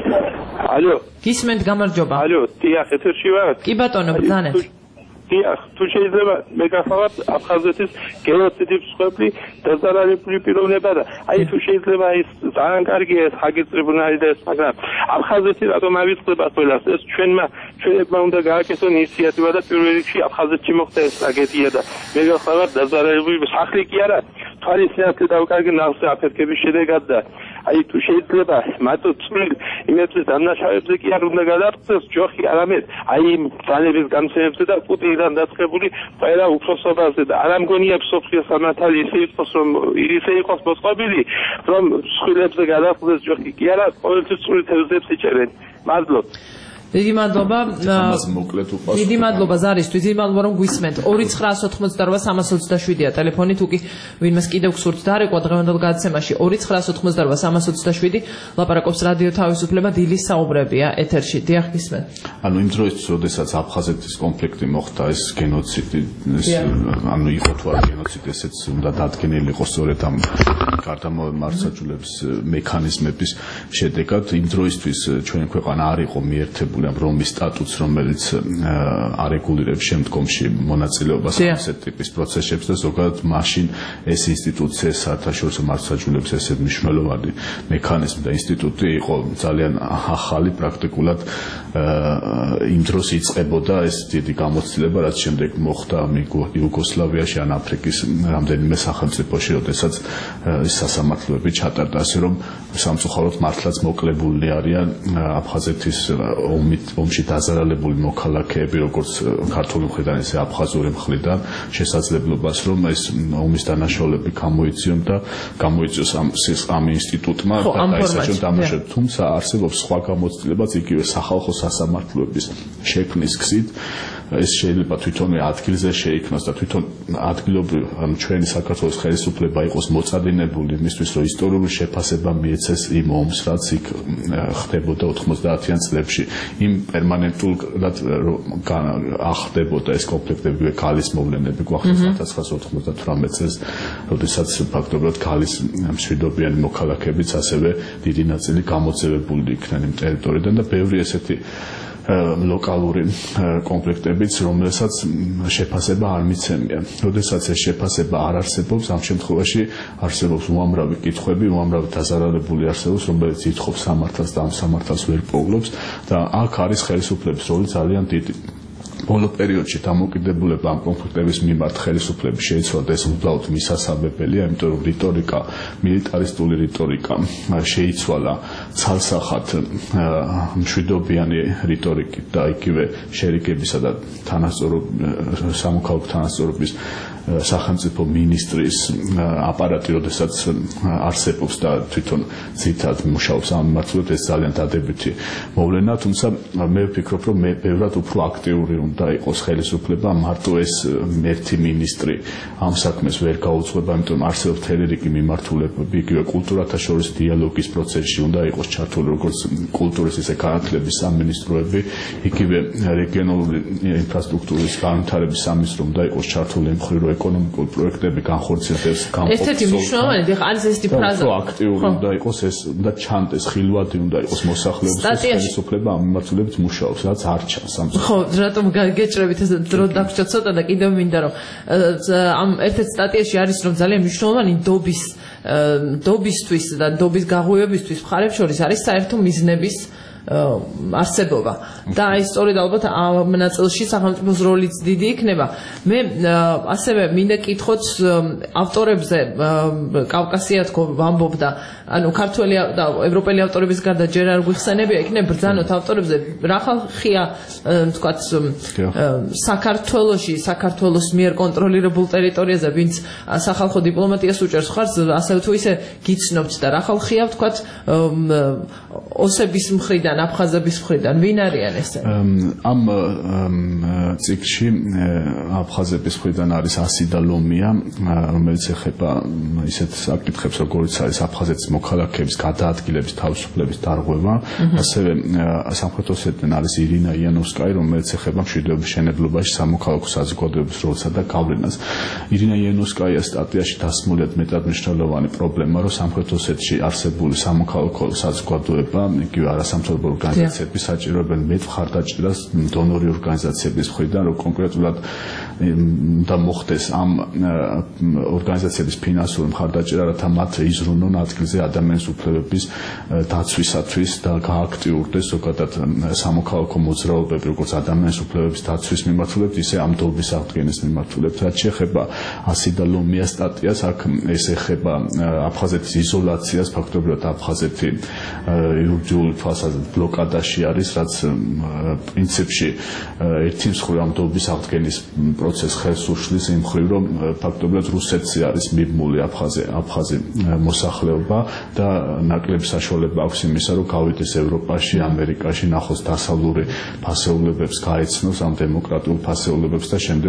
ალო გისმენთ გამარჯობა ალო დიახ ეთერში ვარ კი ბატონო ბრძანეთ დიახ თუ შეიძლება მე გახავთ აფხაზეთის გენოციდის მსხვერპლი დაზარალებული პიროვნება და აი თუ შეიძლება ის ძალიან კარგია ეს ჰაგის ტრიბუნალი და ეს მაგრამ აფხაზეთი რატომ ავიწყდება ყველას ეს ჩვენმა ჩვენებმა უნდა გააკეთონ ინიციატივა და პირველ რიგში აფხაზეთში მოხდა ეს ტრაგედია და მე გახავთ დაზარალებული სახლი კი არა თვალისწინებთ დავკარგე ნახზე აფეთქების შედეგად და აი თუ შეიძლება მათო წვრილ იმეცის დამნაშავეებზე კი არ უნდა გადაწყვეტოს ჯოხი არამედ აი იმ ძალების განცემებზე და პუტინიდან დაწყებული ყველა უფროსობაზე და არ ამგონია მსოფლიოს სამართალი ისე იყოს რომ ისე იყოს მოსყობილი რომ სხვილებზე გადაწყვეტოს ჯოხი კი არა ყოველთვის წვრილ თევზებს იჭერენ მადლობ დიდი მადლობა დიდი მადლობა ზარისთვის დიდი მადლობა რომ გვისმენთ ორი ცხრაას ოთხმოცდარვა სამას ოცდაშვიდია ტელეფონი თუ კი ვინმეს კიდევ გსურთ დარეკვა დღევანდელ გადაცემაში ორი ცხრაას ოთხმოცდარვა სამას ოცდაშვიდი ლაპარაკობს რადიო თავისუფლება დილის საუბრებია ეთერში დიახ გისმენთ ანუ იმ დროისთვის როდესაც აფხაზეთის კონფლიქტი მოხდა ეს გენოციდი ანუ იყო თუ არა გენოციდი ესეც უნდა დადგენილი იყოს სწორედ ამ გარდამავალი მართლმსაჯულების მექანიზმების შედეგად იმ დროისთვის ჩვენი ქვეყანა არ იყო მიერთებული განსაზღვრებული ამ რომის სტატუტს, რომელიც არეგულირებს შემდგომში მონაწილეობას ასეთ ტიპის პროცესებში და ზოგადად მაშინ ეს ინსტიტუცია საერთაშორისო მართლმსაჯულების ესეთ მნიშვნელოვანი მექანიზმი და ინსტიტუტი იყო ძალიან ახალი პრაქტიკულად იმ დროს იწყებოდა ეს დიდი გამოცდილება, რაც შემდეგ მოხდა იუგოსლავიაში ან აფრიკის რამდენიმე სახელმწიფოში, როდესაც სასამართლოები ჩატარდა, ასე რომ სამწუხაროდ მართლაც მოკლებული არიან აფხაზეთის ომში დაზარალებული მოქალაქეები, როგორც ქართული მხრიდან, ისე აფხაზური მხრიდან, შესაძლებლობას, რომ ეს ომის დანაშაულები გამოიწვიონ და გამოიწვიოს ამ ინსტიტუტმა და დაისაჯონ დამუშავება. თუმცა არსებობს სხვა გამოცდილებაც იგივე სახალხო სასამართლოების შექმნის გზით. ეს შეიძლება თვითონვე ადგილზე შეიქმნას და თვითონ ადგილობრივ ანუ ჩვენი საქართველოს ხელისუფლება იყოს მოწადინებული იმისთვის, რომ ისტორიული შეფასება მიეცეს იმ ომს, რაც იქ ხდებოდა ოთხმოცდაათიან წლებში. იმ პერმანენტულად ახდებოდა ეს კონფლიქტები, გალის მოვლენები გვახსოვს ათას ცხრაასა ოთხმოცდათვრამეტ წელს, როდესაც ფაქტობრივად გალის მშვიდობიანი მოქალაქეებიც ასევე დიდი ნაწილი გამოძევებული იქნენ იმ ტერიტორიიდან და ბევრი ესეთი ლოკალური კონფლიქტებიც, რომელსაც შეფასება არ მიცემია. როდესაც ეს შეფასება არ არსებობს, ამ შემთხვევაში არსებობს უამრავი კითხვები, უამრავი დაზარალებული არსებობს, რომელიც ითხოვს სამართალს და ამ სამართალს ვერ პოულობს და აქ არის ხელისუფლების როლი ძალიან დიდი. ბოლო პერიოდში დამოკიდებულება ამ კონფლიქტების მიმართ ხელისუფლების შეიცვალა და ეს უბრალოდ მისასაბებელია, იმიტომ რომ რიტორიკა, მილიტარისტული რიტორიკა შეიცვალა ცალსახად მშვიდობიანი რიტორიკით და იგივე შერიგებისა და სამოქალაქო თანასწორობის სახელმწიფო მინისტრის აპარატი, როდესაც არსებობს და თვითონ ძირითადად მუშაობს ამ მიმართულებით, ეს ძალიან დადებითი მოვლენა, თუმცა მე ვფიქრობ, რომ მე ბევრად უფრო აქტიური უნდა იყოს ხელისუფლება, მარტო ეს ერთი მინისტრი ამ საქმეს ვერ გაუძღვება, იმიტომ რომ არსებობს მთელი რიგი მიმართულებები, იგივე კულტურათა შორის დიალოგის პროცესში უნდა იყოს ჩართული როგორც კულტურის ისე განათლების სამინისტროები, იგივე რეგიონალური ინფრასტრუქტურის განვითარების სამინისტრო უნდა იყოს ჩართული იმ მხრივ, რომ ეკონომიკური პროექტები განხორციელდეს, გამყოფს. ერთ-ერთი მნიშვნელოვანი არის ეს ფრაზა. აქტიური უნდა იყოს, ეს უნდა ჩანდეს, ხილვადი უნდა იყოს მოსახლეობის ხელისუფლება ამ მიმართულებით მუშაობს, რაც არ ჩანს ამ. ხო, რატომ გეჭრებით ეს დრო დაგვრჩა ცოტა და კიდევ მინდა რომ ამ ერთ-ერთ სტატიაში არის რომ ძალიან მნიშვნელოვანი დობის dobისთვის და დობის გაღვივებისთვის მხარებს შორის არის საერთო მიზნების არსებობა და აი სწორედ ალბათ ამ ნაწილში სახელმწიფოს როლიც დიდი იქნება. მე ასევე მინდა კითხოთ ავტორებზე კავკასია თქო ვამბობ და ანუ ქართველი და ევროპელი ავტორების გარდა ჯერ არ გვიხსენებია, იქნებ ბრძანოთ ავტორებზე რა ხალხია თქვათ საქართველოში, საქართველოს მიერ კონტროლირებულ ტერიტორიაზე, ვინც სახალხო დიპლომატიას უჭერს ხარს, ასევე თუ ისე გიცნობთ და რა ხალხია თქვათ ოსების მხრიდან, აფხაზების მხრიდან, ვინ არიან ესე? ამ ციკლში აფხაზების მხრიდან არის ასიდა ლომია, რომელიც ეხება ისეთ საკითხებს, როგორიც არის აფხაზეთის მოქალაქეების გადაადგილების თავისუფლების დარღვევა, ასევე სამხრეთ ოსეთიდან არის ირინა იანოვსკაი, რომელიც ეხება მშვიდობის მშენებლობაში სამოქალაქო საზოგადოების როლსა და გავლენას. ირინა იანოვსკაიას სტატიაში დასმულია მეტად მნიშვნელოვანი პრობლემა, რომ სამხრეთ ოსეთში არსებული სამოქალაქო საზოგადოება, იგივე არასამთავრობო ორგანიზაციები საჭიროებენ მეტ მხარდაჭერას დონორი ორგანიზაციების მხრიდან, რომ კონკრეტულად და მოხდეს ამ ორგანიზაციების ფინანსური მხარდაჭერა, რათა მათ იზრუნონ ადგილზე ადამიანის უფლებების დაცვისათვის და გააქტიურდეს ზოგადად სამოქალაქო მოძრაობები, როგორც ადამიანის უფლებების დაცვის მიმართულებით, ისე ამ დობის აღდგენის მიმართულებით. რაც შეეხება ასიდა ლომიას სტატიას, აქ ეს ეხება აფხაზეთის იზოლაციას, ფაქტობრივად აფხაზეთი იურიდიული თვალსაზრისით ბლოკადაში არის, რაც პრინციპში ერთი მხრივ ამ დობის აღდგენის პროცესს ხელს უშლის იმ მხრივ, რომ ფაქტობრივად რუსეთში არის მიბმული აფხაზი აფხაზი მოსახლეობა და ნაკლები საშუალება აქვს იმისა, რომ გავიდეს ევროპაში, ამერიკაში, ნახოს დასავლური ფასეულებებს, გაეცნოს ამ დემოკრატიულ ფასეულებებს და შემდეგ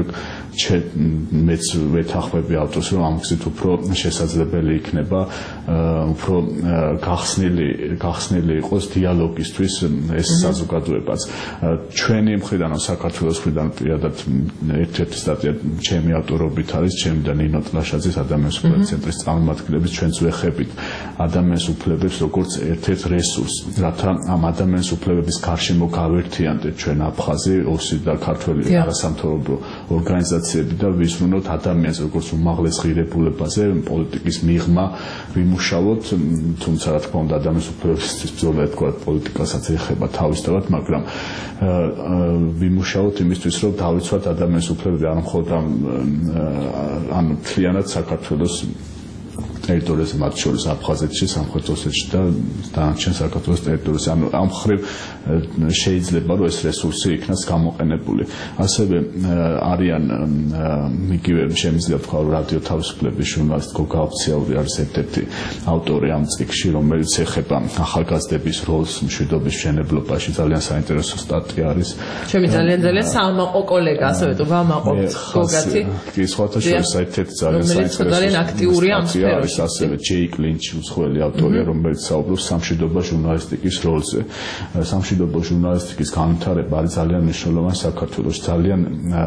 მეც ვეთანხმები ავტორს, რომ ამ გზით უფრო შესაძლებელი იქნება უფრო გახსნილი გახსნილი იყოს დიალოგისთვის ეს საზოგადოებაც. ჩვენი მხრიდან, საქართველოს მხრიდან პირადად ერთ-ერთი სტატია ჩემი ავტორობით არის, ჩემი და ნინო ტლაშაძის ადამიანის უფლებების ცენტრის წარმომადგენლების ჩვენც ვეხებით ადამიანის უფლებებს როგორც ერთ-ერთ რესურსს, რათა ამ ადამიანის უფლებების გარშემო გავერთიანდეთ ჩვენ აფხაზი, ოსი და ქართველი არასამთავრობო ორგანიზაციები და ვიზრუნოთ ადამიანს როგორც უმაღლეს ღირებულებაზე, პოლიტიკის მიღმა ვიმუშაოთ, თუმცა რა თქმა უნდა ადამიანის უფლებებისთვის ბრძოლა თქვა პოლიტიკასაც ეხება თავისთავად, მაგრამ ვიმუშაოთ იმისთვის, რომ დავიცვათ ადამიანის უფლებები არა მხოლოდ ამ ან მთლიანად საქართველოს ტერიტორიაზე, მათ შორის აფხაზეთში, სამხრეთ ოსეთში და დანარჩენ საქართველოს ტერიტორიაზე. ანუ ამ მხრივ შეიძლება რომ ეს რესურსი იქნას გამოყენებული. ასევე არიან იგივე შემიძლია ვთქვა, რომ რადიო თავისუფლების ჟურნალისტ გოგა ოფციალური არის ერთ-ერთი ავტორი ამ წიგნში, რომელიც ეხება ახალგაზრდების როლს მშვიდობის მშენებლობაში. ძალიან საინტერესო სტატია არის. ჩემი ძალიან ძალიან საამაყო კოლეგა, ასევე თუ ვამაყობთ გოგათი. კი, სხვათა შორის ერთ-ერთი ძალიან საინტერესო ძალიან აქტიური ამ სფეროში. ასევე ჯეიკ ლინჩი უცხოელი ავტორია, რომელიც საუბრობს სამშვიდობო ჟურნალისტიკის როლზე. სამშვიდობო ჟურნალისტიკის განვითარება არის ძალიან მნიშვნელოვანი საქართველოს. ძალიან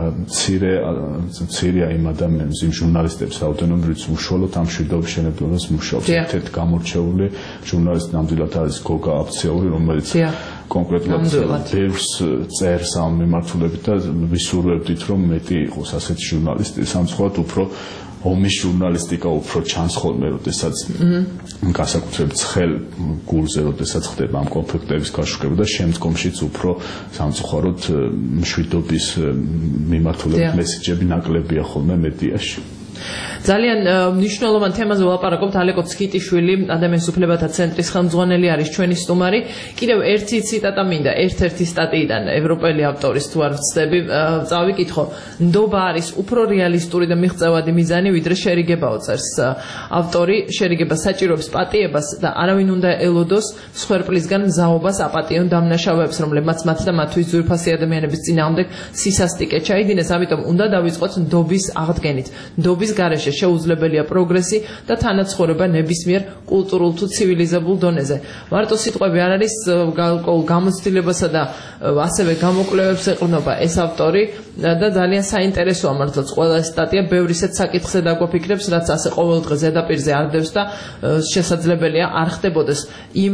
მცირე მცირეა იმ ადამიანის, იმ ჟურნალისტებს რაოდენობა, ვინც უშუალოდ ამ მშვიდობის მშენებლობას მუშაობს. ერთ-ერთი გამორჩეული ჟურნალისტი ნამდვილად არის გოგა აფციური, რომელიც კონკრეტულად ბევრს წერს ამ მიმართულებით და ვისურვებდით, რომ მეტი იყოს ასეთი ჟურნალისტი, სამწუხაროდ უფრო ომის ჟურნალისტიკა უფრო ჩანს ხოლმე, როდესაც განსაკუთრებით ცხელ გულზე, როდესაც ხდება ამ კონფლიქტების გაშუქება და შემდგომშიც უფრო სამწუხაროდ მშვიდობის მიმართულებით მესიჯები ნაკლებია ხოლმე მედიაში. ძალიან მნიშვნელოვან თემაზე ვლაპარაკობთ. ალეკო ცქიტიშვილი, ადამიანის უფლებათა ცენტრის ხელმძღვანელი არის ჩვენი სტუმარი. კიდევ ერთი ციტატა მინდა ერთ-ერთი სტატიიდან ევროპელი ავტორის, თუ არ ვცდები, წავიკითხო. ნდობა არის უფრო რეალისტური და მიღწევადი მიზანი, ვიდრე შერიგებაო, წერს ავტორი. შერიგება საჭიროებს პატიებას და არავინ უნდა ელოდოს მსხვერპლისგან მზაობას აპატიონ დამნაშავეებს, რომლებმაც მათ და მათთვის ძვირფასი ადამიანების წინააღმდეგ სისასტიკე ჩაიდინეს, ამიტომ უნდა დავიწყოთ ნდობის აღდგენით. ნდობის გარეშე შეუძლებელია პროგრესი და თანაცხოვრება ნებისმიერ კულტურულ თუ ცივილიზებულ დონეზე. მარტო სიტყვები არ არის, გარკვეულ გამოცდილებასა და ასევე გამოკვლევებს ეყრდნობა ეს ავტორი და ძალიან საინტერესოა მართლაც ყველა სტატია, ბევრი ისეთ საკითხზე დაგვაფიქრებს, რაც ასე ყოველდღე ზედაპირზე არდევს და შესაძლებელია არ ხდებოდეს იმ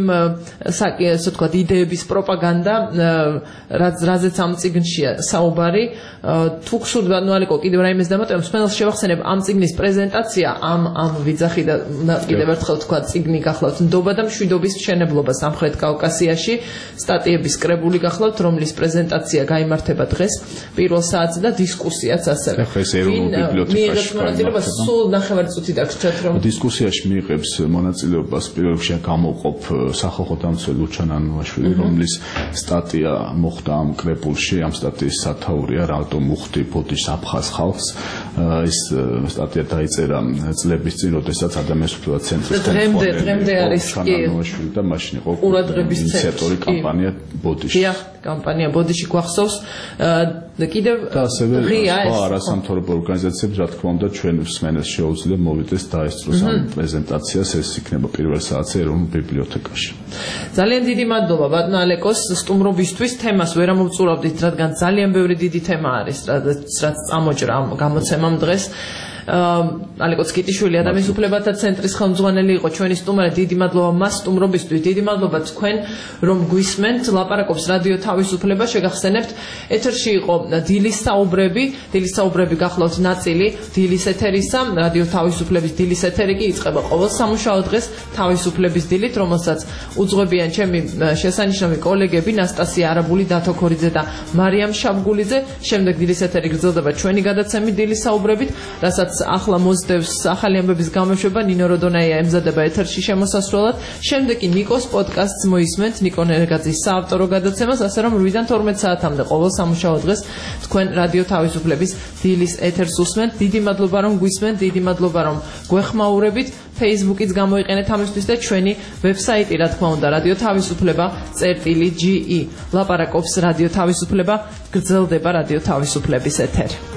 ასე ვთქვათ იდეების პროპაგანდა, რაც რაზეც ამ წიგნშია საუბარი. თუ გსურთ ბანუალიკო კიდევ რაიმეს დამატებამ, მსმენელს შევახსენებ ამ წიგნის პრეზენტაცია, ამ ამ ვიძახი და კიდევ ერთხელ თქვა წიგნი გახლავთ ნდობა და მშვიდობის მშენებლობა სამხრეთ კავკასიაში, სტატიების კრებული გახლავთ, რომლის პრეზენტაცია გაიმართება დღეს პირველ საათზე და დისკუსიაც ასევე. ახლა ეს ეროვნულ ბიბლიოთეკაში მონაწილეობას სულ ნახევარი წუთი დაგვრჩათ, რომ დისკუსიაში მიიღებს მონაწილეობას პირველ რიგში გამოვყოფ სახალხო დამცველი ლუჩან ანუაშვილი, რომლის სტატია მოხდა ამ კრებულში, ამ სტატიის სათაურია რატომ უხდი ბოდიშს აფხაზ ხალხს. ეს სტატია დაიწერა წლების წინ, როდესაც ადამიანის უფლებათა ცენტრის დღემდე დღემდე არის კი და მაშინ იყო ინიციატორი კამპანია ბოდიში. დიახ, კამპანია ბოდიში გვახსოვს და კიდევ და ასევე სხვა არასამთავრობო ორგანიზაციებს, რა თქმა უნდა, ჩვენ მსმენელს შეუძლია მოვიდეს დაესწროს ამ პრეზენტაციას, ეს იქნება პირველ საათზე ეროვნულ ბიბლიოთეკაში. ძალიან დიდი მადლობა ბატონ ალეკოს სტუმრობისთვის. თემას ვერ ამოვწურავდით, რადგან ძალიან ბევრი დიდი თემა არის, რაც წამოჭრა ამ გამოცემამ დღეს. ალეკო ცქიტიშვილი, ადამიანის უფლებათა ცენტრის ხელმძღვანელი იყო ჩვენი სტუმარი. დიდი მადლობა მას სტუმრობისთვის, დიდი მადლობა თქვენ, რომ გვისმენთ. ლაპარაკობს რადიო თავისუფლება, შეგახსენებთ. ეთერში იყო დილის საუბრები, დილის საუბრები გახლავთ ნაწილი დილის ეთერისა. რადიო თავისუფლების დილის ეთერი კი იწყება ყოველ სამუშაო დღეს თავისუფლების დილით, რომელსაც უძღვებიან ჩემი შესანიშნავი კოლეგები ნასტასია არაბული, დათო ქორიძე და მარიამ შაბგულიძე. შემდეგ დილის ეთერი გრძელდება ჩვენი გადაცემით დილის საუბრებით, რასაც ახლა მოსდევს ახალი ამბების გამოშვება. ნინო როდონაია ემზადება ეთერში შემოსასვლელად. შემდეგ კი ნიკოს პოდკასტს მოისმენთ, ნიკო ნერგაძის საავტორო გადაცემას, ასე რომ რვიდან თორმეტ საათამდე ყოველ სამუშაო დღეს თქვენ რადიო თავისუფლების დილის ეთერს უსმენთ. დიდი მადლობა რომ გვისმენთ, დიდი მადლობა რომ გვეხმაურებით. Facebook-იც გამოიყენეთ ამისთვის და ჩვენი ვებსაიტი, რა თქმა უნდა, რადიო თავისუფლება წერტილი ჯი ი. ლაპარაკობს რადიო თავისუფლება, გრძელდება რადიო თავისუფლების ეთერი.